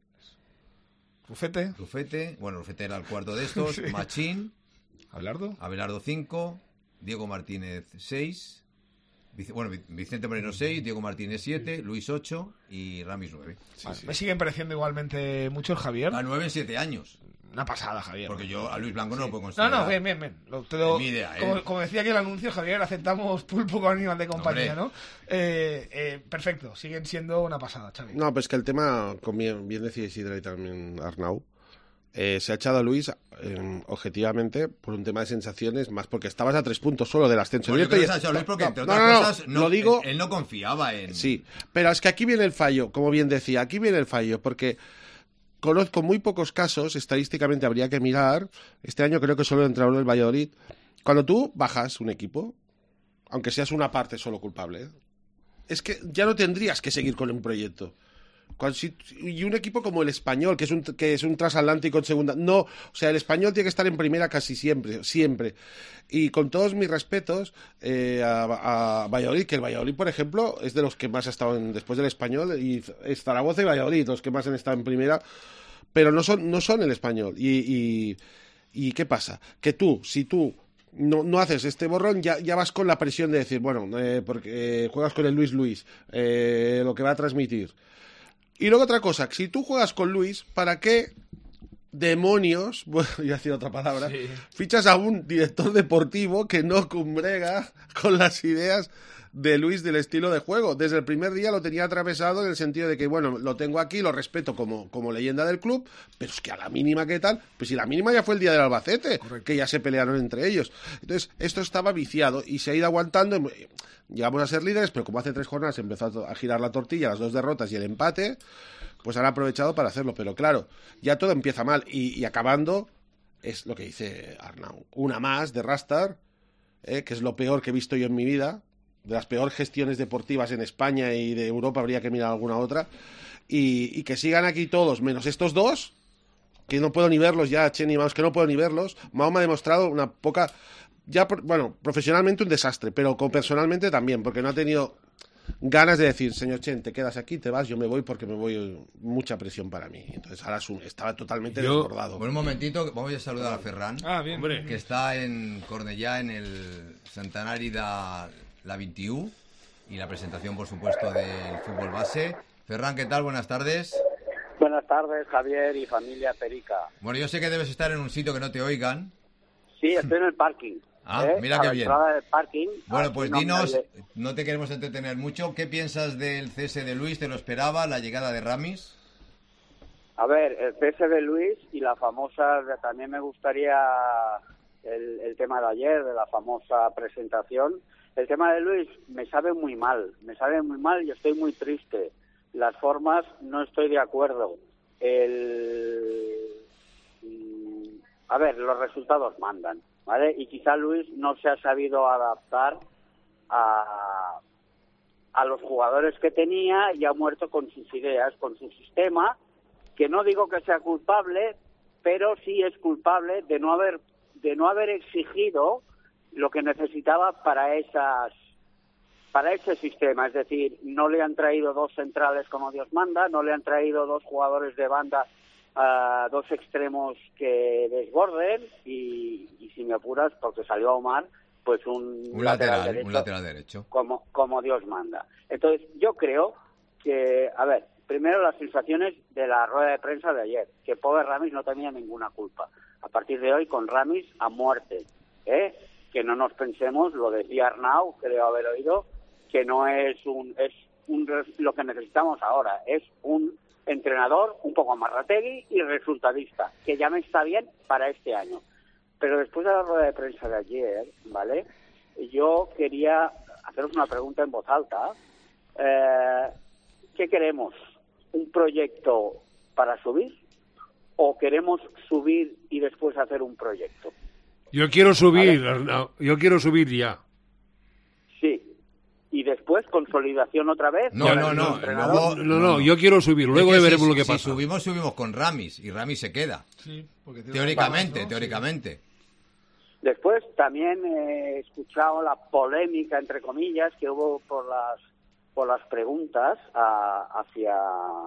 Rufete. Rufete, bueno, Rufete era el cuarto de estos, sí. Machín, Abelardo, Abelardo cinco, Diego Martínez seis... Bueno, Vicente Moreno seis, Diego Martínez siete, Luis ocho y Ramis nueve. Sí, vale, sí. Me siguen pareciendo igualmente mucho el Javier. A nueve en siete años. Una pasada, Javier. Porque yo a Luis Blanco sí. no lo puedo considerar. No, no, bien, bien, bien. Lo, te lo, mi idea, ¿eh? como, como decía aquí el anuncio, Javier, aceptamos pulpo con animal de compañía, Hombre. ¿no? Eh, eh, perfecto, siguen siendo una pasada, Xavi. No, pues que el tema, como bien, bien decía Isidra y también Arnau, eh, se ha echado a Luis eh, objetivamente por un tema de sensaciones, más porque estabas a tres puntos solo del ascenso Bueno, yo directo. creo que se ha echado a Luis porque, entre no, otras no, no, cosas, lo digo, él, él no confiaba en... Sí, pero es que aquí viene el fallo, como bien decía, aquí viene el fallo, porque conozco muy pocos casos, estadísticamente habría que mirar, este año creo que solo el entrenador del Valladolid, cuando tú bajas un equipo, aunque seas una parte solo culpable, ¿eh? Es que ya no tendrías que seguir con un proyecto. Cuando, si, y un equipo como el Español, que es un que es un transatlántico en segunda, no, o sea, el Español tiene que estar en primera casi siempre, siempre. Y con todos mis respetos eh, a, a Valladolid, que el Valladolid, por ejemplo, es de los que más ha estado en, después del Español, y es Zaragoza y Valladolid, los que más han estado en primera, pero no son no son el Español. Y, y, y ¿qué pasa? Que tú, si tú No, no haces este borrón, ya, ya vas con la presión de decir, bueno, eh, porque eh, juegas con el Luis Luis, eh, lo que va a transmitir. Y luego otra cosa, si tú juegas con Luis, ¿para qué demonios, bueno, voy a decir otra palabra, sí. fichas a un director deportivo que no cumbrega con las ideas de Luis del estilo de juego? Desde el primer día lo tenía atravesado en el sentido de que, bueno, lo tengo aquí, lo respeto como, como leyenda del club, pero es que a la mínima que tal, pues si la mínima ya fue el día del Albacete, correcto, que ya se pelearon entre ellos. Entonces, esto estaba viciado y se ha ido aguantando. Llegamos a ser líderes, pero como hace tres jornadas empezó a girar la tortilla, las dos derrotas y el empate, pues han aprovechado para hacerlo. Pero claro, ya todo empieza mal y, y acabando, es lo que dice Arnau, una más de Rastar, eh, que es lo peor que he visto yo en mi vida, de las peores gestiones deportivas en España y de Europa, habría que mirar alguna otra, y, y que sigan aquí todos, menos estos dos, que no puedo ni verlos ya, Chen y Maus, que no puedo ni verlos. Mao me ha demostrado una poca, ya, bueno, profesionalmente un desastre, pero con personalmente también, porque no ha tenido ganas de decir, señor Chen, te quedas aquí, te vas, yo me voy porque me voy, mucha presión para mí. Entonces ahora estaba totalmente yo, desbordado. Bueno, un momentito, vamos a saludar a Ferran, ah, bien, hombre, que está en Cornellà, en el Centenari de la veintiuno, y la presentación, por supuesto, del fútbol base. Ferran, ¿qué tal? Buenas tardes. Buenas tardes, Javier y familia Perica. Bueno, yo sé que debes estar en un sitio que no te oigan. Sí, estoy en el parking. Ah, ¿eh? mira a qué la bien. Entrada del parking. Bueno, pues no dinos, de... no te queremos entretener mucho, ¿qué piensas del cese de Luis? ¿Te lo esperaba, la llegada de Ramis? A ver, el cese de Luis y la famosa, también me gustaría el, el tema de ayer, de la famosa presentación. El tema de Luis me sabe muy mal, me sabe muy mal y estoy muy triste. Las formas no estoy de acuerdo. El... A ver, los resultados mandan, ¿vale? Y quizá Luis no se ha sabido adaptar a, a los jugadores que tenía y ha muerto con sus ideas, con su sistema, que no digo que sea culpable, pero sí es culpable de no haber, de no haber exigido lo que necesitaba para esas para ese sistema. Es decir, no le han traído dos centrales como Dios manda, no le han traído dos jugadores de banda, uh, dos extremos que desborden y, y si me apuras, porque salió Omar, pues un, un lateral, lateral, derecho, un lateral derecho como, como Dios manda. Entonces, yo creo que, a ver, primero las sensaciones de la rueda de prensa de ayer, que pobre Ramis no tenía ninguna culpa. A partir de hoy, con Ramis a muerte, ¿eh? Que no nos pensemos, lo decía Arnau, creo haber oído, que no es un es un lo que necesitamos ahora, es un entrenador un poco amarrategui y resultadista, que ya me está bien para este año. Pero después de la rueda de prensa de ayer, ¿vale? Yo quería haceros una pregunta en voz alta. Eh, ¿Qué queremos? ¿Un proyecto para subir? ¿O queremos subir y después hacer un proyecto? Yo quiero subir, ¿vale? Yo quiero subir ya. Sí. ¿Y después consolidación otra vez? No, no, no. Luego, no, no, yo quiero subir. Luego es veremos si, lo que si pasa. Si subimos, subimos con Ramis. Y Ramis se queda. Sí, porque teóricamente, ¿no? teóricamente. Sí. Después también he escuchado la polémica, entre comillas, que hubo por las por las preguntas a, hacia,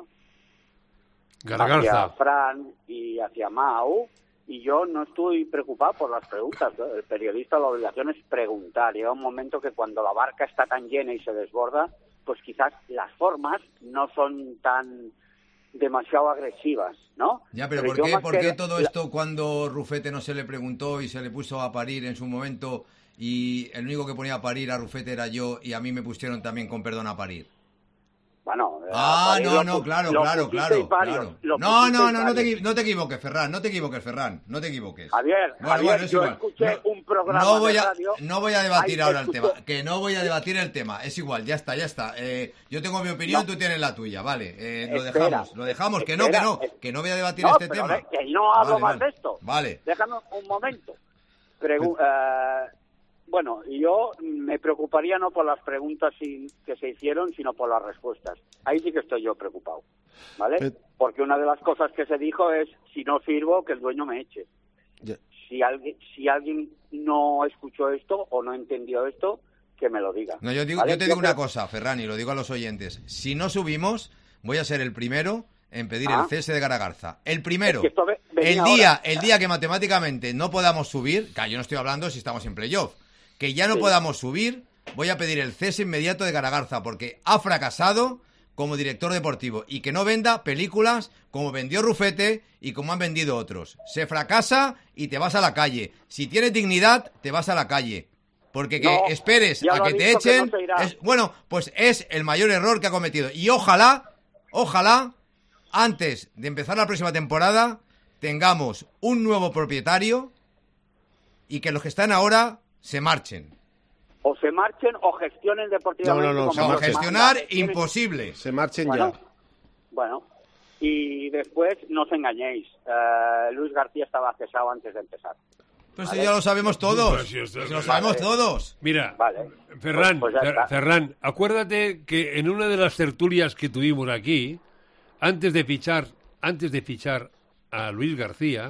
hacia Fran y hacia Mau. Y yo no estoy preocupado por las preguntas, ¿no? El periodista, la obligación es preguntar. Llega un momento que cuando la barca está tan llena y se desborda, pues quizás las formas no son tan demasiado agresivas, ¿no? Ya, pero, pero ¿por qué, ¿por qué todo esto cuando Rufete no se le preguntó y se le puso a parir en su momento y el único que ponía a parir a Rufete era yo y a mí me pusieron también con perdón a parir? Bueno, eh, Ah, varios no, lo no, pu- claro, lo claro, pusisteis claro. varios, claro. lo No, no, pusisteis no, no te, varios. equi- no te equivoques, Ferran, no te equivoques, Ferran, no te equivoques. Javier, Bueno, Javier, bueno, es yo igual. escuché No- un programa no voy de a, radio. No voy a debatir Ahí ahora el escuché- tema, que no voy a debatir el tema, es igual, ya está, ya está. Eh, yo tengo mi opinión, No. tú tienes la tuya, vale, eh, lo Espera, dejamos, lo dejamos, que no, que espera, no, es- que no voy a debatir No, este pero tema. ve- que no hablo Vale, más vale. de esto. Vale. Déjame un momento. Pregu- eh, bueno, yo me preocuparía no por las preguntas sin- que se hicieron, sino por las respuestas. Ahí sí que estoy yo preocupado, ¿vale? Eh. Porque una de las cosas que se dijo es, si no sirvo, que el dueño me eche. Ya. Si alguien, si alguien no escuchó esto o no entendió esto, que me lo diga. No, yo, digo, ¿vale? yo te digo una creo- cosa, Ferran, y lo digo a los oyentes. Si no subimos, voy a ser el primero en pedir Ah. el cese de Garagarza. El primero. Es que esto ve- venía el día, ahora. el día que matemáticamente no podamos subir, que yo no estoy hablando si estamos en playoff, que ya no Sí. podamos subir, voy a pedir el cese inmediato de Garagarza, porque ha fracasado como director deportivo y que no venda películas como vendió Rufete y como han vendido otros. Se fracasa y te vas a la calle. Si tienes dignidad, te vas a la calle. Porque que No, esperes ya a lo ha que te dicho que echen, no se irá. es, bueno, pues es el mayor error que ha cometido. Y ojalá, ojalá, antes de empezar la próxima temporada, tengamos un nuevo propietario y que los que están ahora se marchen. O se marchen o gestionen deportivamente. No, no, no, como se No, marchen. los gestionar, demás. Tienen- imposible. Se marchen Bueno, ya. bueno, y después no os engañéis. eh, Luis García estaba cesado antes de empezar. Pues eso ya lo sabemos todos. Pues sí, esto- Si lo sabemos Vale. todos. Mira, Vale. Ferran, Pues- pues ya Fer- está. Ferran, acuérdate que en una de las tertulias que tuvimos aquí, antes de fichar, antes de fichar a Luis García,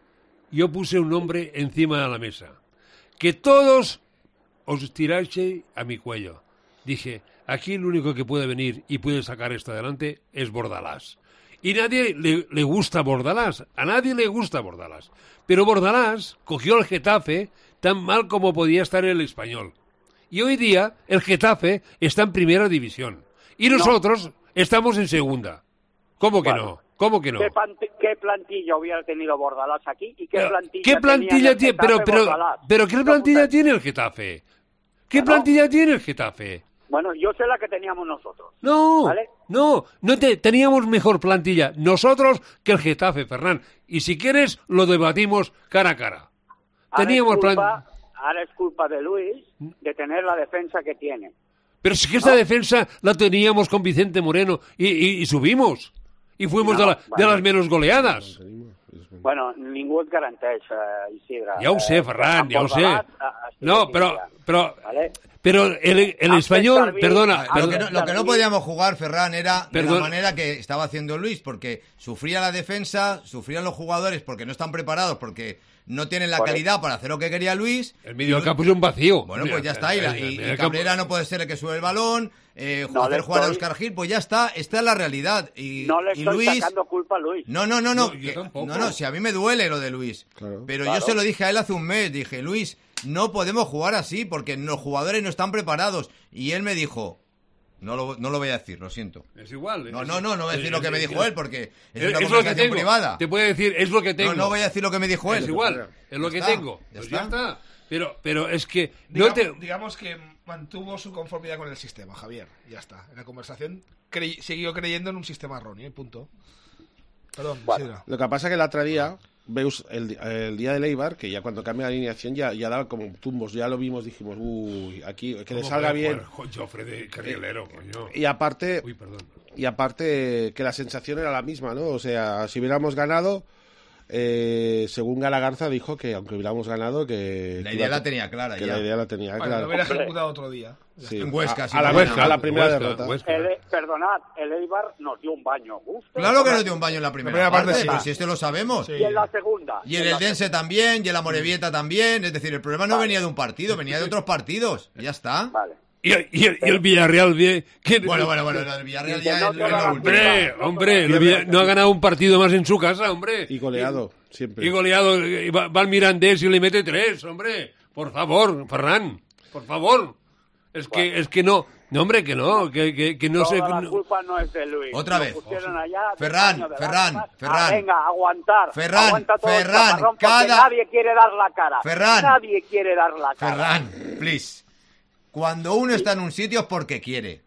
yo puse un nombre encima de la mesa. Que todos os tiráis a mi cuello. Dije, aquí el único que puede venir y puede sacar esto adelante es Bordalás. Y nadie le, le gusta Bordalás, a nadie le gusta Bordalás. Pero Bordalás cogió el Getafe tan mal como podía estar el Español. Y hoy día el Getafe está en primera división. Y nosotros estamos en segunda. ¿Cómo que Vale. no? ¿Cómo que no? ¿Qué, pant- qué plantilla hubiera tenido Bordalás aquí y qué Pero, plantilla ¿qué tenía plantilla en el tiene? Getafe Pero, pero, Bordalás? pero ¿qué No, plantilla puta. tiene el Getafe? ¿Qué Bueno. plantilla tiene el Getafe? Bueno, yo sé la que teníamos nosotros. No, ¿Vale? no, no te, teníamos mejor plantilla nosotros que el Getafe, Ferran. Y si quieres, lo debatimos cara a cara. Ahora Teníamos es plan... culpa, ahora es culpa de Luis de tener la defensa que tiene. Pero si que esta defensa la teníamos con Vicente Moreno y, y- y subimos. Y fuimos No, de, la- de bueno. las menos goleadas. Bueno, ningú et garanteix, eh, Isidre. Ya ho sé, Eh, Ferran, amb ya ho sé. Bordalás, a- a- No, sí, pero, ja. pero, ¿Vale? pero el, el Has español, servir- perdona, Ah, Lo perdona. que, no, lo que no podíamos jugar, Ferran, era de Perdón. la manera que estaba haciendo Luis, porque sufría la defensa, sufrían los jugadores porque no están preparados, porque no tienen la Por calidad para hacer lo que quería Luis. El medio del campo es un vacío. Bueno, pues ya está. Y, la- y- El y medio del Cabrera campo- no puede ser el que sube el balón, eh, No hacer le jugar a estoy- Oscar Gil, pues ya está. Esta es la realidad. Y, No le y estoy Luis... sacando culpa a Luis. No, no, no, no. No, yo que- tampoco. no, no, si a mí me duele lo de Luis. Claro. Pero Claro. yo se lo dije a él hace un mes. Dije, Luis, no podemos jugar así porque los jugadores no están preparados. Y él me dijo, no lo, no lo voy a decir, lo siento. Es igual. No, es- no, no, no voy a decir lo que me es- dijo él porque es es- una es lo que conversación tengo. privada. Te puede decir, es lo que tengo. No, no voy a decir lo que me dijo él. Es igual, es lo Ya que está, tengo. ya Pues ya está. está. Pero, pero es que no Digamos, te... digamos que mantuvo su conformidad con el sistema, Javier. Ya está. En la conversación crey- siguió creyendo en un sistema erróneo, y punto. Perdón, Bueno. Isidro. Lo que pasa que el otro día, veus, el, di- el día de Eibar, que ya cuando cambia la alineación ya, ya daba como tumbos, ya lo vimos, dijimos, uy, aquí, que le ¿Cómo salga puede bien. jugar Joffre de carrilero, coño? Y aparte, Uy, perdón. y aparte que la sensación era la misma, ¿no? O sea, si hubiéramos ganado, eh, según Galagarza dijo que aunque hubiéramos ganado, que... La que idea iba a- la tenía clara que ya. la idea la tenía Bueno, clara. lo hubiera Hombre. ejecutado otro día. Ya Sí. En Huesca, a, sin a la, duda. Huesca, a la primera Huesca, derrota. Huesca. El, perdonad, el Eibar nos dio un baño. ¿Usted? Claro que nos dio un baño en la primera, La primera parte parte, sí. pero si este lo sabemos. Sí. Y en la segunda. Y en la el Dense también, y en la Morevieta también. Es decir, el problema no venía de un partido, venía de otros partidos. Ya está. Vale. Y, el- y el, y el Villarreal, bien, que- Bueno, bueno, bueno, el Villarreal Que ya no es te es lo lo hagas. último. Hombre, hombre, el Villar- no ha ganado un partido más en su casa, hombre. Y goleado, siempre. Y goleado, y va, va al Mirandés y le mete tres, hombre. Por favor, Ferran, por favor. Es que, es que no, no, hombre, que no, que, que, que no Toda sé. la no- culpa no es de Luis. Otra Lo vez. pusieron allá, Ferran, del baño de Ferran, lágrimas. Ferran. Ah, venga, aguantar. Ferran, Aguanta todo el Ferran, chaparrón porque cada- nadie quiere dar la cara. Ferran. Nadie quiere dar la cara. Ferran, please. Cuando uno está en un sitio es porque quiere.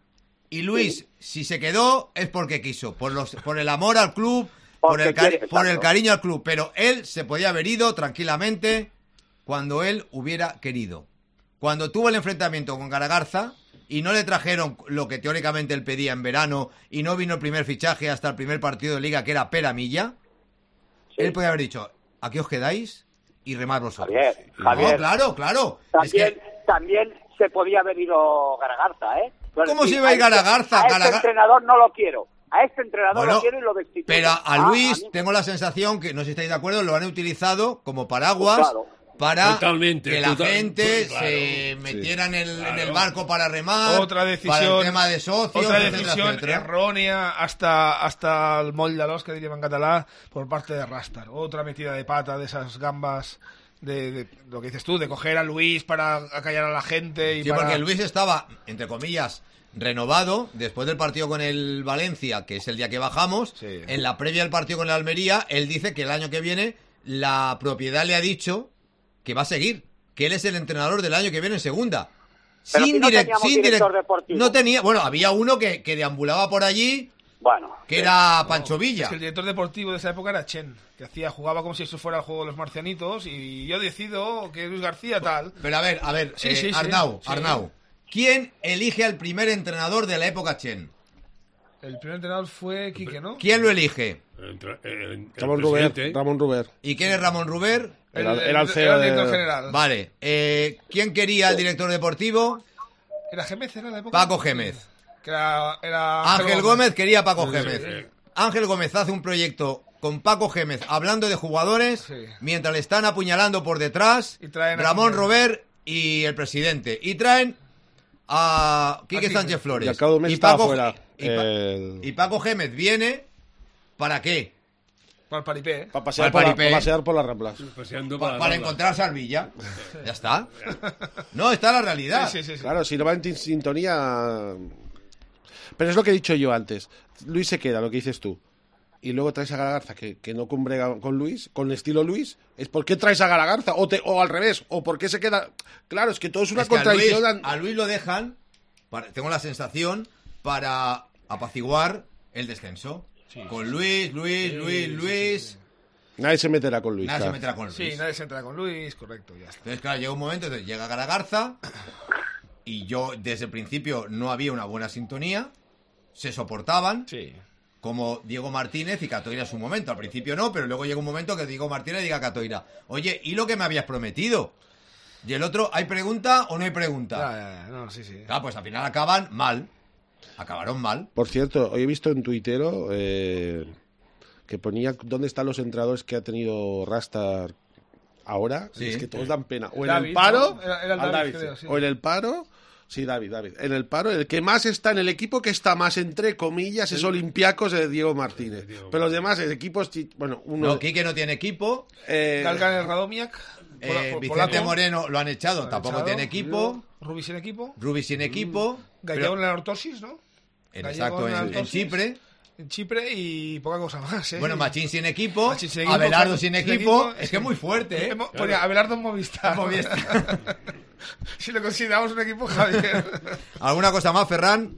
Y Luis, si se quedó es porque quiso, por los, por el amor al club, por el, cari por el cariño al club. Pero él se podía haber ido tranquilamente cuando él hubiera querido. Cuando tuvo el enfrentamiento con Garagarza y no le trajeron lo que teóricamente él pedía en verano y no vino el primer fichaje hasta el primer partido de Liga, que era Pera Milla, sí. Él podía haber dicho, aquí os quedáis y remar vosotros. Javier, Javier. No, claro, claro. También, es que... también se podía haber ido Garagarza, ¿eh? Pero ¿Cómo sí, se iba a ir Garagarza? A este Garagar... entrenador no lo quiero. A este entrenador bueno, lo quiero y lo destituyo. Pero a ah, Luis, a mí... tengo la sensación que, no sé si estáis de acuerdo, lo han utilizado como paraguas pues claro. para Totalmente, que la total, gente claro, se metiera sí. en, el, claro. en el barco para remar, otra decisión, para el tema de socios, otra etcétera, decisión etcétera. errónea hasta, hasta el moll de los que dirían en catalán por parte de Rastar. Otra metida de pata de esas gambas... De, de lo que dices tú, de coger a Luis para acallar a la gente y sí, para... porque Luis estaba, entre comillas, renovado después del partido con el Valencia, que es el día que bajamos. Sí. En la previa del partido con el Almería, él dice que el año que viene la propiedad le ha dicho que va a seguir, que él es el entrenador del año que viene en segunda. Pero sin si no direct, sin director direct, deportivo. No tenía, bueno, había uno que, que deambulaba por allí. Bueno, que sí. era Pancho Villa. Es que el director deportivo de esa época era Chen, que hacía jugaba como si eso fuera el juego de los marcianitos y yo decido que Luis García tal. Pero a ver, a ver, sí, eh, sí, Arnau, sí. Arnau, ¿quién elige al primer entrenador de la época Chen? El primer entrenador fue Quique, ¿no? ¿Quién lo elige? El, el, el Ramón Ruber, Ramón Ruber. ¿Y quién es Ramón Ruber? El, era, era el C E O era el director de... general. Vale, eh, ¿quién quería el director deportivo? Era Gémez, era la época. Paco Gémez. Que era, era Ángel, Ángel Gómez. Gómez quería a Paco sí, Gémez. Sí, sí. Ángel Gómez hace un proyecto con Paco Gémez hablando de jugadores sí. mientras le están apuñalando por detrás Ramón Ruber y el presidente. Y traen a Quique Aquí, Sánchez Flores. Y, y, Paco, fuera, y, el... y Paco Gémez viene ¿para qué? Para el paripé. Para pasear, para, por, la, para pasear por las Ramblas. Pa, para encontrar Salvilla. Ya está. No, está la realidad. Sí, sí, sí, sí. Claro, si no va en sintonía... Pero es lo que he dicho yo antes. Luis se queda, lo que dices tú. Y luego traes a Garagarza, que, que no cumbre con Luis, con el estilo Luis. ¿Es por qué traes a Garagarza? O, te, o al revés. ¿O por qué se queda...? Claro, es que todo es una es contradicción. A Luis, a Luis lo dejan, para, tengo la sensación, para apaciguar el descenso. Sí, con Luis, Luis, sí, Luis, sí, Luis... Sí, sí. Nadie se meterá con Luis. Nadie claro. se meterá con Luis. Sí, nadie se meterá con Luis, correcto, ya está. Entonces, claro, llega un momento, entonces llega Garagarza, y yo desde el principio no había una buena sintonía, se soportaban, sí. como Diego Martínez y Catoira en su momento. Al principio no, pero luego llega un momento que Diego Martínez diga a Catoira, oye, ¿y lo que me habías prometido? Y el otro, ¿hay pregunta o no hay pregunta? Ya, ya, ya. No, sí, sí. Claro, pues al final acaban mal. Acabaron mal. Por cierto, hoy he visto en Tuitero eh, que ponía dónde están los entrenadores que ha tenido Rastar ahora. Sí. Es que todos dan pena. O en David, el paro, ¿no? era, era el David, David, creo, sí. o en el paro, sí, David, David. En el paro, el que más está en el equipo, que está más entre comillas, es Olympiacos de Diego Martínez. Diego. Pero los demás, el equipos, bueno, uno. No, Quique no tiene equipo. Eh, Galgan el Radomiak. Eh, por, Vicente Polaco. Moreno lo han echado, lo tampoco han echado. Tiene equipo. Rubi sin equipo. Rubi sin equipo. Gallego en la ortosis, ¿no? En, exacto, en, en, en Chipre. En Chipre y poca cosa más, ¿eh? Bueno, Machín sin equipo, Machín sin equipo Abelardo sin equipo, sin equipo. Es Es que es muy fuerte, ¿eh? Ponía claro. Abelardo en Movistar. Movistar. Si lo consideramos un equipo, Javier. ¿Alguna cosa más, Ferran?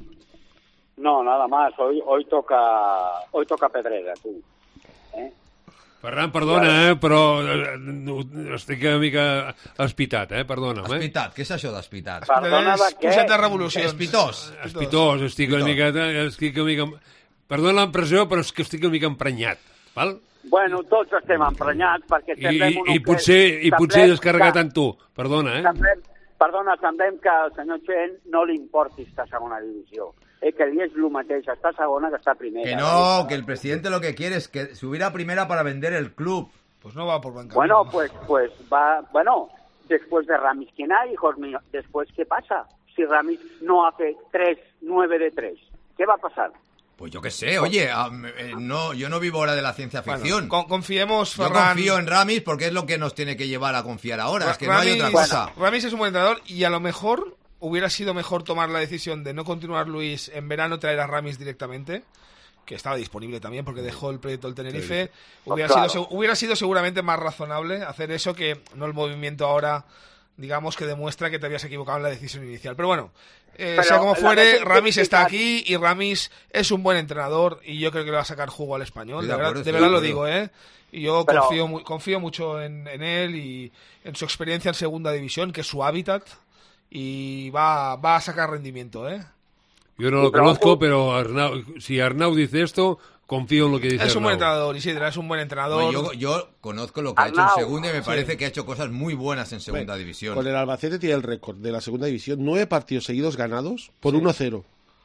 No, nada más. Hoy hoy toca hoy toca Pedrera, tú. ¿Eh? Ferran, perdona, eh, però estic una mica espitat, eh, perdona'm. Eh? Espitat, què és això d'espitat? Perdona, de què? Coseta revolució. Espitós. Espitós, estic una mica... Estic una mica... Perdona l'impressió, però és que estic una mica emprenyat, val? Bueno, tots estem emprenyats, perquè I, i, i potser, i potser he descarregat en tu, perdona, eh? Semblem, perdona, semblem que al senyor Chen no li importi estar a segona divisió. Es que es lo mateix, está segona que está primera. Que no, que el presidente lo que quiere es que subiera a primera para vender el club. Pues no va por banca. Bueno, pues pues va, bueno, después de Ramis, ¿quién hay, hijos míos? Después, ¿qué pasa? Si Ramis no hace tres, nueve de tres, ¿qué va a pasar? Pues yo qué sé, oye, no, yo no vivo ahora de la ciencia ficción. Bueno, confiemos, Ferran. Yo confío en Ramis porque es lo que nos tiene que llevar a confiar ahora, es que Ramis, no hay otra cosa. Bueno, Ramis es un buen entrenador y a lo mejor hubiera sido mejor tomar la decisión de no continuar Luis en verano, traer a Ramis directamente, que estaba disponible también porque dejó el proyecto del Tenerife. Sí. Hubiera, pues claro. sido, hubiera sido seguramente más razonable hacer eso que no el movimiento ahora digamos que demuestra que te habías equivocado en la decisión inicial. Pero bueno, eh, Pero sea como la fuere, gente Ramis critica- está aquí y Ramis es un buen entrenador y yo creo que le va a sacar jugo al Español. Estoy De de verdad, acuerdo, de estoy verdad de lo acuerdo. digo, ¿eh? Y yo Pero- confío, mu- confío mucho en, en él y en su experiencia en segunda división, que es su hábitat, y va, va a sacar rendimiento, ¿eh? Yo no lo Pero conozco, ojo- pero Arnau, si Arnau dice esto, confío en lo que dice Es un buen Arnau. entrenador, Isidra, es un buen entrenador. Bueno, yo, yo conozco lo que ha hecho Arnau. en segunda y me Sí. parece que ha hecho cosas muy buenas en segunda división. Con el Albacete tiene el récord de la segunda división, nueve partidos seguidos ganados por uno cero.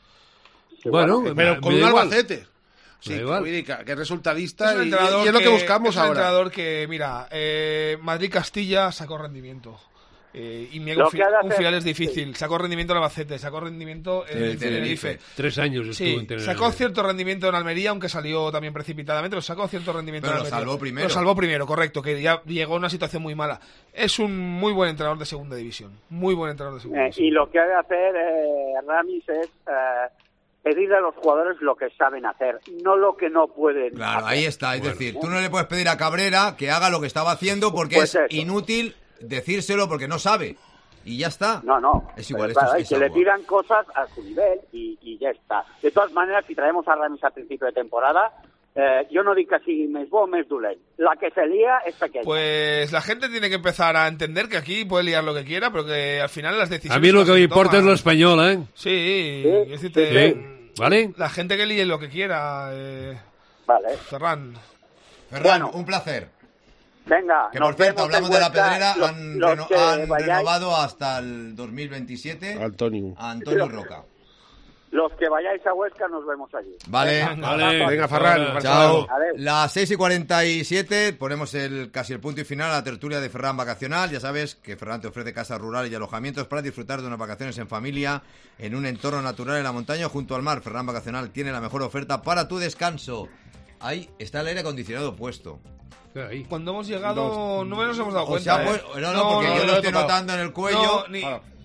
Bueno, Pero me- con me un da igual. Albacete. Sí, Da igual. vull dir que, que es Es resultadista un y, entrenador y es lo que buscamos es un ahora. entrenador que, mira, eh, Madrid-Castilla sacó rendimiento. Eh, y Miguel Lo que ha de hacer- Unfial es difícil. Sacó rendimiento en Albacete, sacó rendimiento en En el Tenerife. Tenerife. Tres años estuvo Sí, en Tenerife. sacó cierto rendimiento en Almería, aunque salió también precipitadamente, pero sacó cierto rendimiento Pero en lo Almería. salvó primero. Lo salvó primero, correcto, que ya llegó a una situación muy mala. Es un muy buen entrenador de segunda división. Muy buen entrenador de segunda Eh, división. y lo que ha de hacer eh, Ramis es eh, pedirle a los jugadores lo que saben hacer, no lo que no pueden Claro, hacer. ahí está. Es Bueno. decir, tú no le puedes pedir a Cabrera que haga lo que estaba haciendo porque Pues es eso. inútil decírselo porque no sabe. Y ya está. No, no. Es igual, Pero, esto claro, es- que es le agua. pidan cosas a su nivel y, y ya está. De todas maneras, si traemos a Ramis al principio de temporada, eh, yo no digo que si mes bo o mes dolent. La que se lía es pequeña. Pues la gente tiene que empezar a entender que aquí puede liar lo que quiera, pero que al final las decisiones... A mí lo las que me importa toman. es lo español, ¿eh? Sí, Sí, es decirte, Sí. ¿Vale? la gente que líe lo que quiera, eh, Vale. Ferran. Ferran, Bueno. un placer. Venga, Que nos por cierto, vemos hablamos en de la Huesca. Pedrera, Los- han, los reno- que han vayáis- renovado hasta el dos mil veintisiete Antonio. a Antonio Roca. Los que vayáis a Huesca nos vemos allí. Vale. Vale. Venga, Ferran, Ahora. Chao. Adiós. Las seis y cuarenta y siete, ponemos el casi el punto y final a la tertulia de Ferran Vacacional. Ya sabes que Ferran te ofrece casas rurales y alojamientos para disfrutar de unas vacaciones en familia en un entorno natural en la montaña o junto al mar. Ferran Vacacional tiene la mejor oferta para tu descanso. Ahí está el aire acondicionado puesto. Ahí. Cuando hemos llegado no nos hemos dado O cuenta. sea, ¿eh? pues- no, no, porque yo lo he estoy tocado. notando en el cuello. No, ni,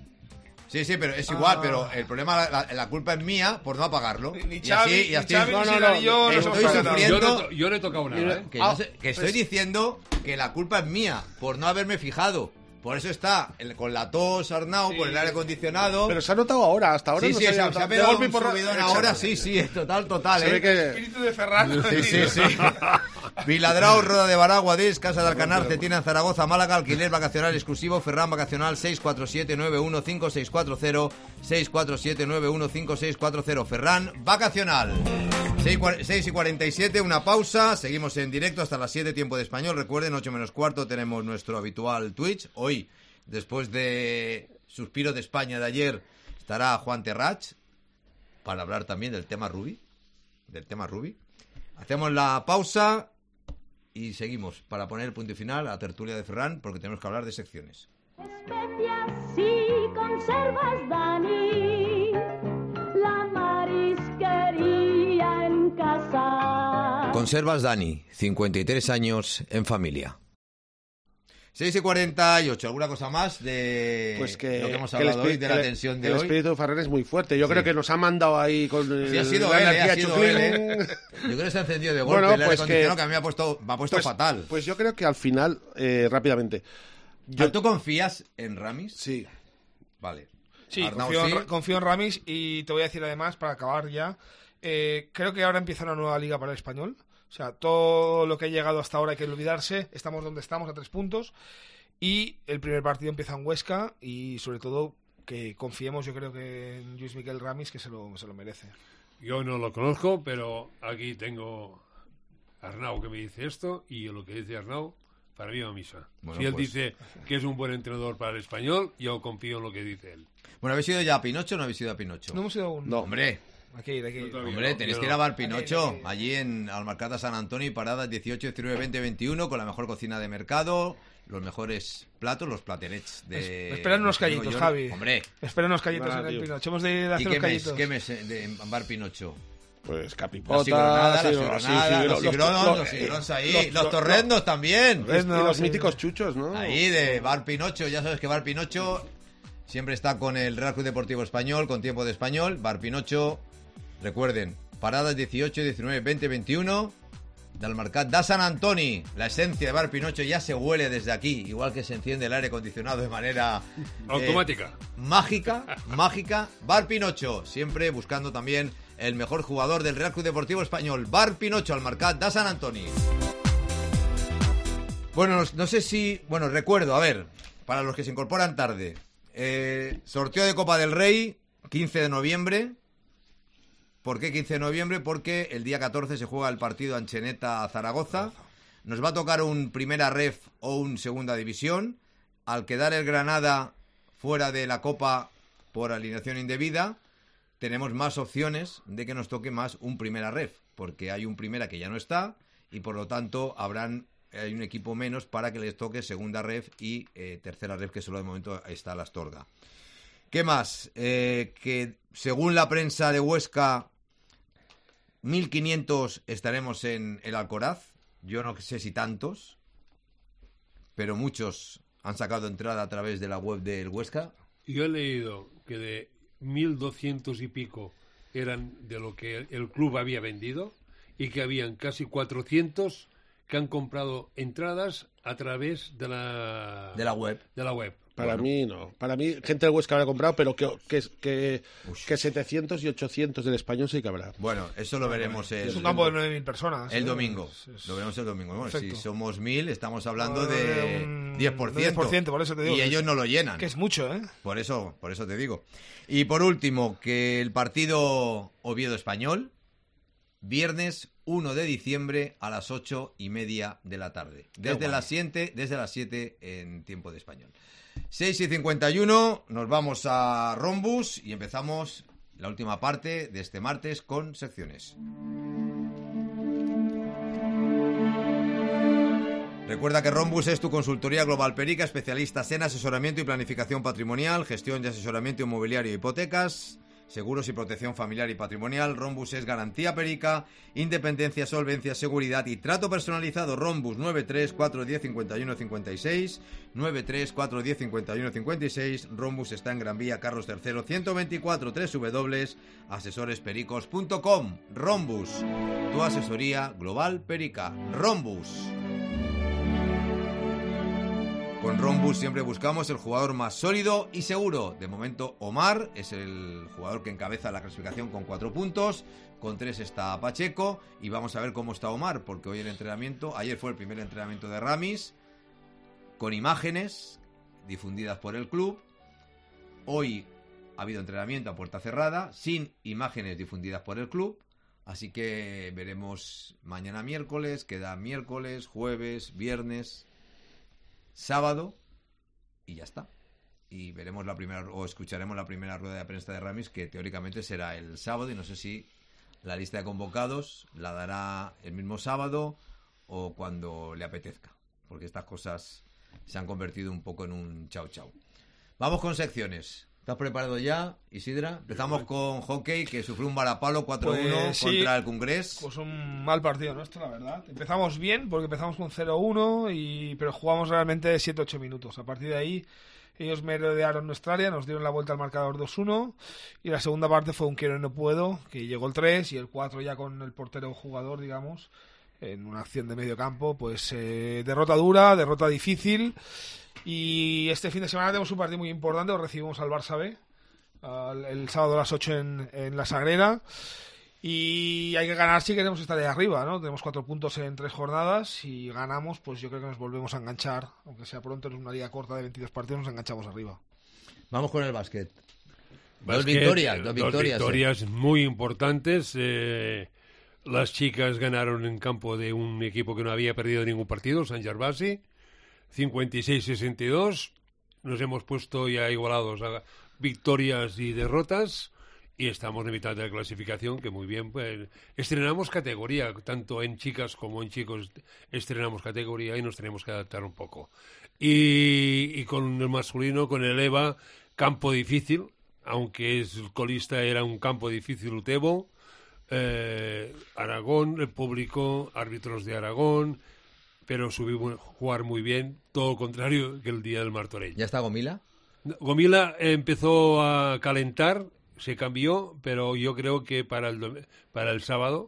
Sí, sí, pero es igual, Ah. pero el problema, la, la culpa es mía por no apagarlo. ni Y Xavi, así- y ni así- Xavi, no, ni no, Sierra no, ni yo nos estoy hemos tocado. sufriendo. Yo no, to- yo no he tocado nada, ¿eh? Que, yo sé- que estoy diciendo que la culpa es mía por no haberme fijado. Por eso está el- con la tos Arnau, por el aire acondicionado. Pero se ha notado ahora, hasta ahora sí, no sí, se se, había se ha notado. pegado De golpe un y porra- subidón Exacto. ahora, sí, sí, es total, total, Se ¿eh? ve que... espíritu de Ferran. Sí, sí, sí. Viladrau, Roda de Bará, Guadix, Casa de Alcanar, Cetina en Zaragoza, Málaga, alquiler vacacional exclusivo, Ferran Vacacional, seis cuatro siete nueve uno cinco seis cuatro cero, seis cuatro siete nueve uno cinco seis cuatro cero, Ferran Vacacional. seis y cuarenta y siete, una pausa, seguimos en directo hasta las siete, tiempo de español. Recuerden, ocho menos cuarto tenemos nuestro habitual Twitch. Hoy, después de Suspiro de España de ayer, estará Juan Terrach para hablar también del tema Rubi, del tema Rubi. Hacemos la pausa y seguimos para poner el punto y final a la tertulia de Ferran, porque tenemos que hablar de secciones. Especias y conservas, Dani. La marisquería en casa. Conservas Dani, cincuenta y tres años en familia. seis y cuarenta y ocho, ¿alguna cosa más de Pues que, lo que hemos que el hablado hoy, espí- de que la el- tensión que de el hoy? espíritu de Ferran es muy fuerte. Yo Sí. creo que nos ha mandado ahí con Sí, ha el- sido la él, eh, energía ha sido chuclín. él, eh. Yo creo que se ha encendido de golpe Bueno, el aire pues que- acondicionado que a mí me ha puesto, me ha puesto Pues- fatal. Pues yo creo que al final, eh, rápidamente. Yo, ¿Tú confías en Ramis? sí. Vale. Sí, Arnau, confío, sí. En, Ra- confío en Ramis y te voy a decir además, para acabar ya, eh, creo que ahora empieza una nueva liga para el Español. O sea, todo lo que ha llegado hasta ahora hay que olvidarse. Estamos donde estamos, a tres puntos. Y el primer partido empieza en Huesca y sobre todo que confiemos, yo creo que en Luis Miguel Ramis, que se lo, se lo merece. Yo no lo conozco, pero aquí tengo a Arnau que me dice esto y lo que dice Arnau, para mí va a misa. Bueno, si él pues- dice que es un buen entrenador para el español, yo confío en lo que dice él. Bueno, ¿habéis ido ya a Pinocho o no habéis ido a Pinocho? No hemos ido aún. No. Hombre, Hay que ir, hay que ir. todavía hombre, no, tenéis yo que ir no. a Bar Pinocho, allí en Almarcata San Antonio y paradas dieciocho, diecinueve, veinte, veintiuno, con la mejor cocina de mercado, los mejores platos, los platerets de... Es- esperan unos Diego callitos, Llor. Javi. Hombre, Espera unos callitos Nada, en el tío. Pinocho. Hemos de ir a ¿y hacer qué los mes, callitos. qué mes eh, de en Bar Pinocho? Pues La Capipota, sigronada, la sí, sigronada, sí, sí, los los- sigronos, los- los sigronos ahí, los- los los- torrendos también. Y No, los sí. míticos chuchos, ¿no? Ahí de Bar Pinocho, ya sabes que Bar Pinocho siempre está con el Real Club Deportivo Español, con tiempo de español. Bar Pinocho, recuerden, paradas dieciocho, diecinueve, veinte, veintiuno. del Mercat de Sant Antoni. La esencia de Bar Pinocho ya se huele desde aquí, igual que se enciende el aire acondicionado de manera eh, automática. Mágica, mágica. Bar Pinocho, siempre buscando también el mejor jugador del Real Club Deportivo Español. Bar Pinocho al Mercat de Sant Antoni. Bueno, no, no sé si... Bueno, recuerdo, a ver, para los que se incorporan tarde. Eh, sorteo de Copa del Rey, quince de noviembre. ¿Por qué quince de noviembre? Porque el día catorce se juega el partido Ancheta-Zaragoza. Nos va a tocar un primera ref o un segunda división. Al quedar el Granada fuera de la Copa por alineación indebida, tenemos más opciones de que nos toque más un primera ref, porque hay un primera que ya no está y por lo tanto habrán hay un equipo menos para que les toque segunda ref y eh, tercera ref, que solo de momento está la Astorga. ¿Qué más? Eh, que según la prensa de Huesca, mil quinientos estaremos en el Alcoraz. Yo no sé si tantos, pero muchos han sacado entrada a través de la web del Huesca. Yo he leído que de mil doscientos y pico eran de lo que el club había vendido y que habían casi cuatrocientos que han comprado entradas a través de la de la web. De la web. Para bueno. mí no. Para mí, gente del Huesca habrá comprado, pero que, que, que, que setecientos y ochocientos del Español sí que habrá. Bueno, eso lo veremos el, es un campo de nueve mil personas. El ¿eh? domingo. Es, es... Lo veremos el domingo. Bueno, Perfecto. si somos mil, estamos hablando no, de un... diez por ciento. diez por ciento, por eso te digo. Y ellos no lo llenan. Que es mucho, ¿eh? Por eso, por eso te digo. Y por último, que el partido Oviedo-Español, viernes uno de diciembre a las ocho y media de la tarde. Desde las siete, desde las siete en tiempo de Español. seis y cincuenta y uno, nos vamos a Rombus y empezamos la última parte de este martes con secciones. Recuerda que Rombus es tu consultoría global Perica, especialistas en asesoramiento y planificación patrimonial, gestión y asesoramiento inmobiliario y hipotecas, seguros y protección familiar y patrimonial. Rombus es garantía Perica, independencia, solvencia, seguridad y trato personalizado. Rombus nueve tres cuatro uno cero cinco uno cinco seis, nueve tres cuatro uno cero cinco uno cinco seis. Rombus está en Gran Vía, Carlos tercero, ciento veinticuatro, doble u doble u doble u punto asesores pericos punto com. Rombus, tu asesoría global Perica. Rombus. Con Rombus siempre buscamos el jugador más sólido y seguro. De momento, Omar es el jugador que encabeza la clasificación con cuatro puntos. Con tres está Pacheco. Y vamos a ver cómo está Omar, porque hoy el entrenamiento, ayer fue el primer entrenamiento de Ramis, con imágenes difundidas por el club. Hoy ha habido entrenamiento a puerta cerrada, sin imágenes difundidas por el club. Así que veremos mañana miércoles, queda miércoles, jueves, viernes, sábado y ya está. Y veremos la primera o escucharemos la primera rueda de prensa de Ramis, que teóricamente será el sábado, y no sé si la lista de convocados la dará el mismo sábado o cuando le apetezca, porque estas cosas se han convertido un poco en un chau chau. Vamos con secciones. ¿Estás preparado ya, Isidra? Empezamos con hockey, que sufrió un varapalo cuatro uno pues sí, contra el Congrés. Pues un mal partido nuestro, la verdad. Empezamos bien, porque empezamos con cero uno, y... pero jugamos realmente siete ocho minutos. A partir de ahí, ellos merodearon nuestra área, nos dieron la vuelta al marcador dos uno, y la segunda parte fue un quiero y no puedo, que llegó el tres, y el cuatro ya con el portero jugador, digamos, en una acción de medio campo. Pues eh, derrota dura, derrota difícil. Y este fin de semana tenemos un partido muy importante. Lo recibimos al Barça B al, el sábado a las ocho en, en la Sagrera, y hay que ganar si queremos estar ahí arriba, ¿no? Tenemos cuatro puntos en tres jornadas, y ganamos, pues yo creo que nos volvemos a enganchar, aunque sea pronto, en una liga corta de veintidós partidos nos enganchamos arriba. Vamos con el básquet. Básquet dos victorias, dos dos victorias, victorias eh. muy importantes. Eh, las chicas ganaron en campo de un equipo que no había perdido ningún partido, San Gervasi, cincuenta y seis sesenta y dos. Nos hemos puesto ya igualados a victorias y derrotas, y estamos en mitad de la clasificación, que muy bien. Pues, estrenamos categoría, tanto en chicas como en chicos estrenamos categoría, y nos tenemos que adaptar un poco. Y, y con el masculino, con el EVA, campo difícil, aunque es el colista, era un campo difícil Utebo. Eh, Aragón, el público, árbitros de Aragón, pero subimos a jugar muy bien, todo lo contrario que el día del Martorell. ¿Ya está Gomila? Gomila empezó a calentar, se cambió, pero yo creo que para el, para el sábado,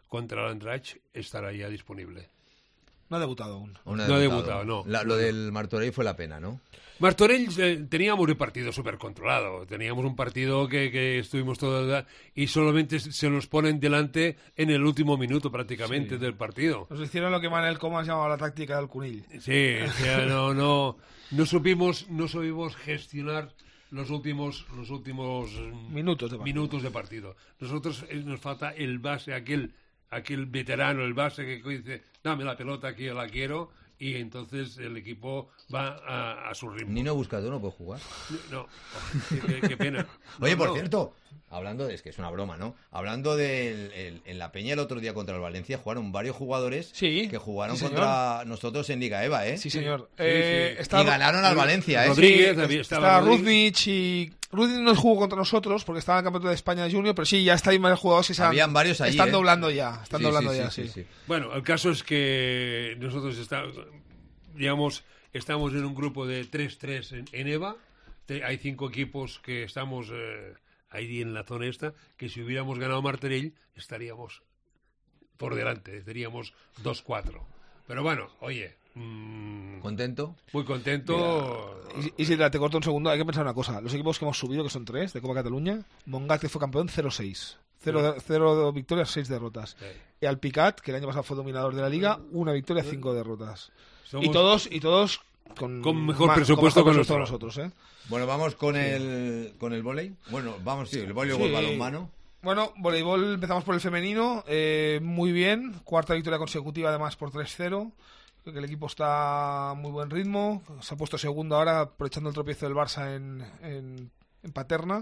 contra el Andratx estará ya disponible. No ha debutado aún. aún no ha debutado, no. La, lo del Martorell fue la pena, ¿no? Martorell eh, teníamos un partido súper controlado. Teníamos un partido que, que estuvimos toda y solamente se nos ponen delante en el último minuto prácticamente sí. del partido. Nos hicieron lo que Manel Comas llamaba la táctica del cunill. Sí, o sea, no, no, no supimos, no supimos gestionar los últimos, los últimos minutos de partido. Minutos de partido. Nosotros eh, nos falta el base, aquel, aquel veterano, el base que dice, dame la pelota que yo la quiero. Y entonces el equipo va a, a su ritmo. Nino Buscador no puede jugar. No, qué, qué pena. No, Oye, por no. cierto, hablando de, es que es una broma, ¿no? Hablando de en la Peña el otro día contra el Valencia jugaron varios jugadores sí, que jugaron sí, contra nosotros en Liga EVA, ¿eh? Sí, señor. Sí, eh, sí. Está, y ganaron al Valencia, ¿eh? Rodríguez, sí, había, estaba estaba Rudnich y... Rudnich no jugó contra nosotros porque estaba en el Campeonato de España Junior, pero sí, ya está ahí varios jugadores que se han, Habían varios allí, están ¿eh? doblando ya. Están sí, doblando sí, ya, sí, sí. sí, sí. Bueno, el caso es que nosotros estamos... Digamos, estamos en un grupo de tres tres en, en EVA. Te, hay cinco equipos que estamos eh, ahí en la zona esta, que si hubiéramos ganado Martorell estaríamos por delante, estaríamos dos cuatro. Pero bueno, oye... Mmm, ¿Contento? Muy contento. Y, y si te corto un segundo, hay que pensar una cosa. Los equipos que hemos subido, que son tres, de Copa Cataluña, Montgat, que fue campeón, cero seis. Cero, cero victorias, seis derrotas. Sí. Y Alpicat, que el año pasado fue dominador de la Liga, una victoria, cinco derrotas. Somos... Y todos y todos con, con mejor más, presupuesto con que nosotros. nosotros, ¿eh? Bueno, vamos con sí. el con el vóley. Bueno, vamos, sí, el vóley o el balonmano. Bueno, voleibol, empezamos por el femenino, eh, muy bien, cuarta victoria consecutiva además por tres cero. Creo que el equipo está a muy buen ritmo, se ha puesto segundo ahora aprovechando el tropiezo del Barça en, en, en Paterna.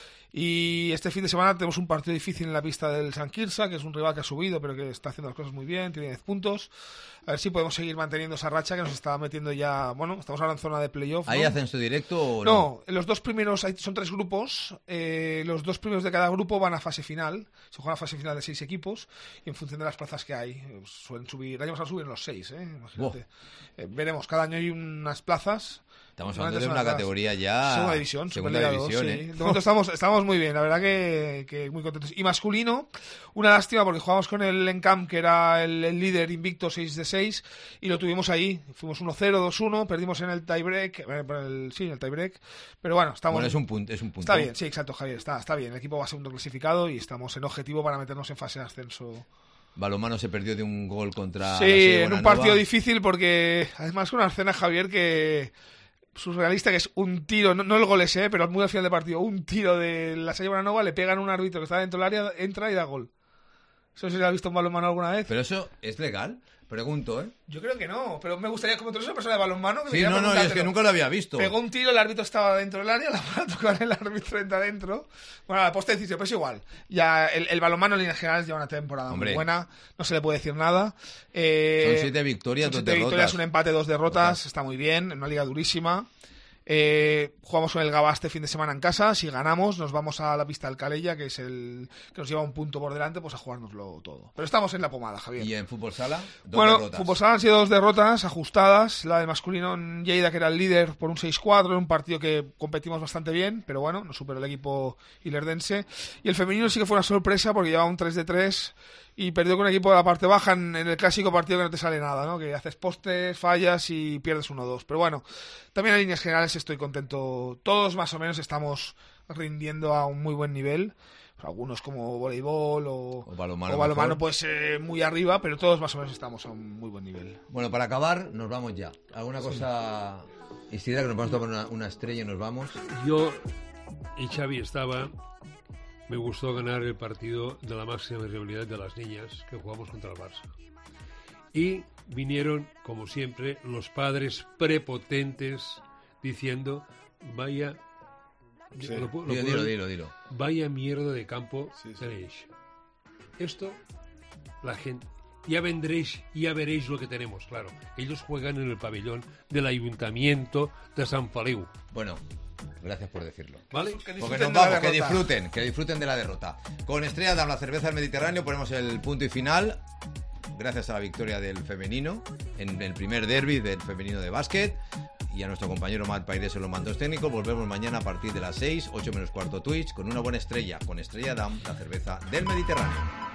Y este fin de semana tenemos un partido difícil en la pista del San Quirze, que es un rival que ha subido pero que está haciendo las cosas muy bien, tiene diez puntos. A ver si podemos seguir manteniendo esa racha que nos está metiendo ya, bueno, estamos ahora en zona de playoff, ¿no? ¿Hay ascenso directo o no? No, los dos primeros, hay, son tres grupos, eh, los dos primeros de cada grupo van a fase final, se juega a fase final de seis equipos y en función de las plazas que hay, suelen subir, el año pasado subieron los seis, ¿eh? Imagínate. Oh. Eh, veremos, cada año hay unas plazas. Estamos hablando de una categoría ya... Segunda división. Segunda división, sí. ¿eh? De momento estamos, estamos muy bien, la verdad que, que muy contentos. Y masculino, una lástima porque jugamos con el Encam, que era el, el líder invicto seis de seis, y lo tuvimos ahí. Fuimos uno cero, dos uno, perdimos en el tiebreak, el, sí, en el tiebreak, pero bueno, estamos... Bueno, es un punto, es un punto. Está bien, sí, exacto, Javier, está, está bien. El equipo va segundo clasificado y estamos en objetivo para meternos en fase de ascenso. Balonmano se perdió de un gol contra... Sí, en un partido difícil porque, además, con una escena, Javier, que... surrealista, que es un tiro, no, no el gol ese, ¿eh? Pero muy al final del partido, un tiro de la Salle Bonanova, le pegan a un árbitro que está dentro del área, entra y da gol. ¿Eso se lo ha visto en balonmano alguna vez? ¿Pero eso es legal? Pregunto, ¿eh? Yo creo que no, pero me gustaría, como tú eres una persona de balonmano... Que sí, no, no, es que nunca lo había visto. Pegó un tiro, el árbitro estaba dentro del área, la bola tocó en el árbitro, entra adentro. Bueno, la posta de decisión, pero es igual. Ya el, el balonmano en líneas generales lleva una temporada Hombre. muy buena, no se le puede decir nada. Eh, son siete victorias, son dos siete derrotas. victorias, un empate, dos derrotas, Otra. Está muy bien, en una liga durísima. Eh, jugamos con el Gabá este fin de semana en casa. Si ganamos, nos vamos a la pista del Calella, que es el que nos lleva un punto por delante, pues a jugárnoslo todo. Pero estamos en la pomada, Javier. ¿Y en fútbol sala? Dos bueno, derrotas. Fútbol sala han sido dos derrotas ajustadas. La de masculino en Lleida, que era el líder, por un seis cuatro, en un partido que competimos bastante bien, pero bueno, nos superó el equipo ilerdense. Y el femenino sí que fue una sorpresa porque llevaba un tres de tres y perdió con un equipo de la parte baja en, en el clásico partido que no te sale nada, ¿no? Que haces postes, fallas y pierdes uno dos. Pero bueno, también en líneas generales estoy contento. Todos más o menos estamos rindiendo a un muy buen nivel. Algunos como voleibol o, o balonmano, o balonmano pues eh, muy arriba, pero todos más o menos estamos a un muy buen nivel. Bueno, para acabar, nos vamos ya. ¿Alguna cosa, sí. Isidra, que nos vamos a tomar una, una estrella y nos vamos? Yo y Xavi estaba... Me gustó ganar el partido de la máxima rivalidad de las niñas que jugamos contra el Barça. Y vinieron, como siempre, los padres prepotentes diciendo, vaya... Sí. ¿Lo, lo, dilo, dilo, dilo, dilo. Vaya mierda de campo sí, sí. tenéis. Esto, la gente... Ya vendréis, ya veréis lo que tenemos, claro. Ellos juegan en el pabellón del Ayuntamiento de San Feliu. Bueno... Gracias por decirlo. ¿Vale? Porque nos vamos, que disfruten, que disfruten de la derrota. Con Estrella Damm, la cerveza del Mediterráneo, ponemos el punto y final. Gracias a la victoria del femenino en el primer derbi del femenino de básquet. Y a nuestro compañero Matt Paires en los mandos técnicos. Volvemos mañana a partir de las seis, ocho menos cuarto Twitch, con una buena estrella, con Estrella Damm, la cerveza del Mediterráneo.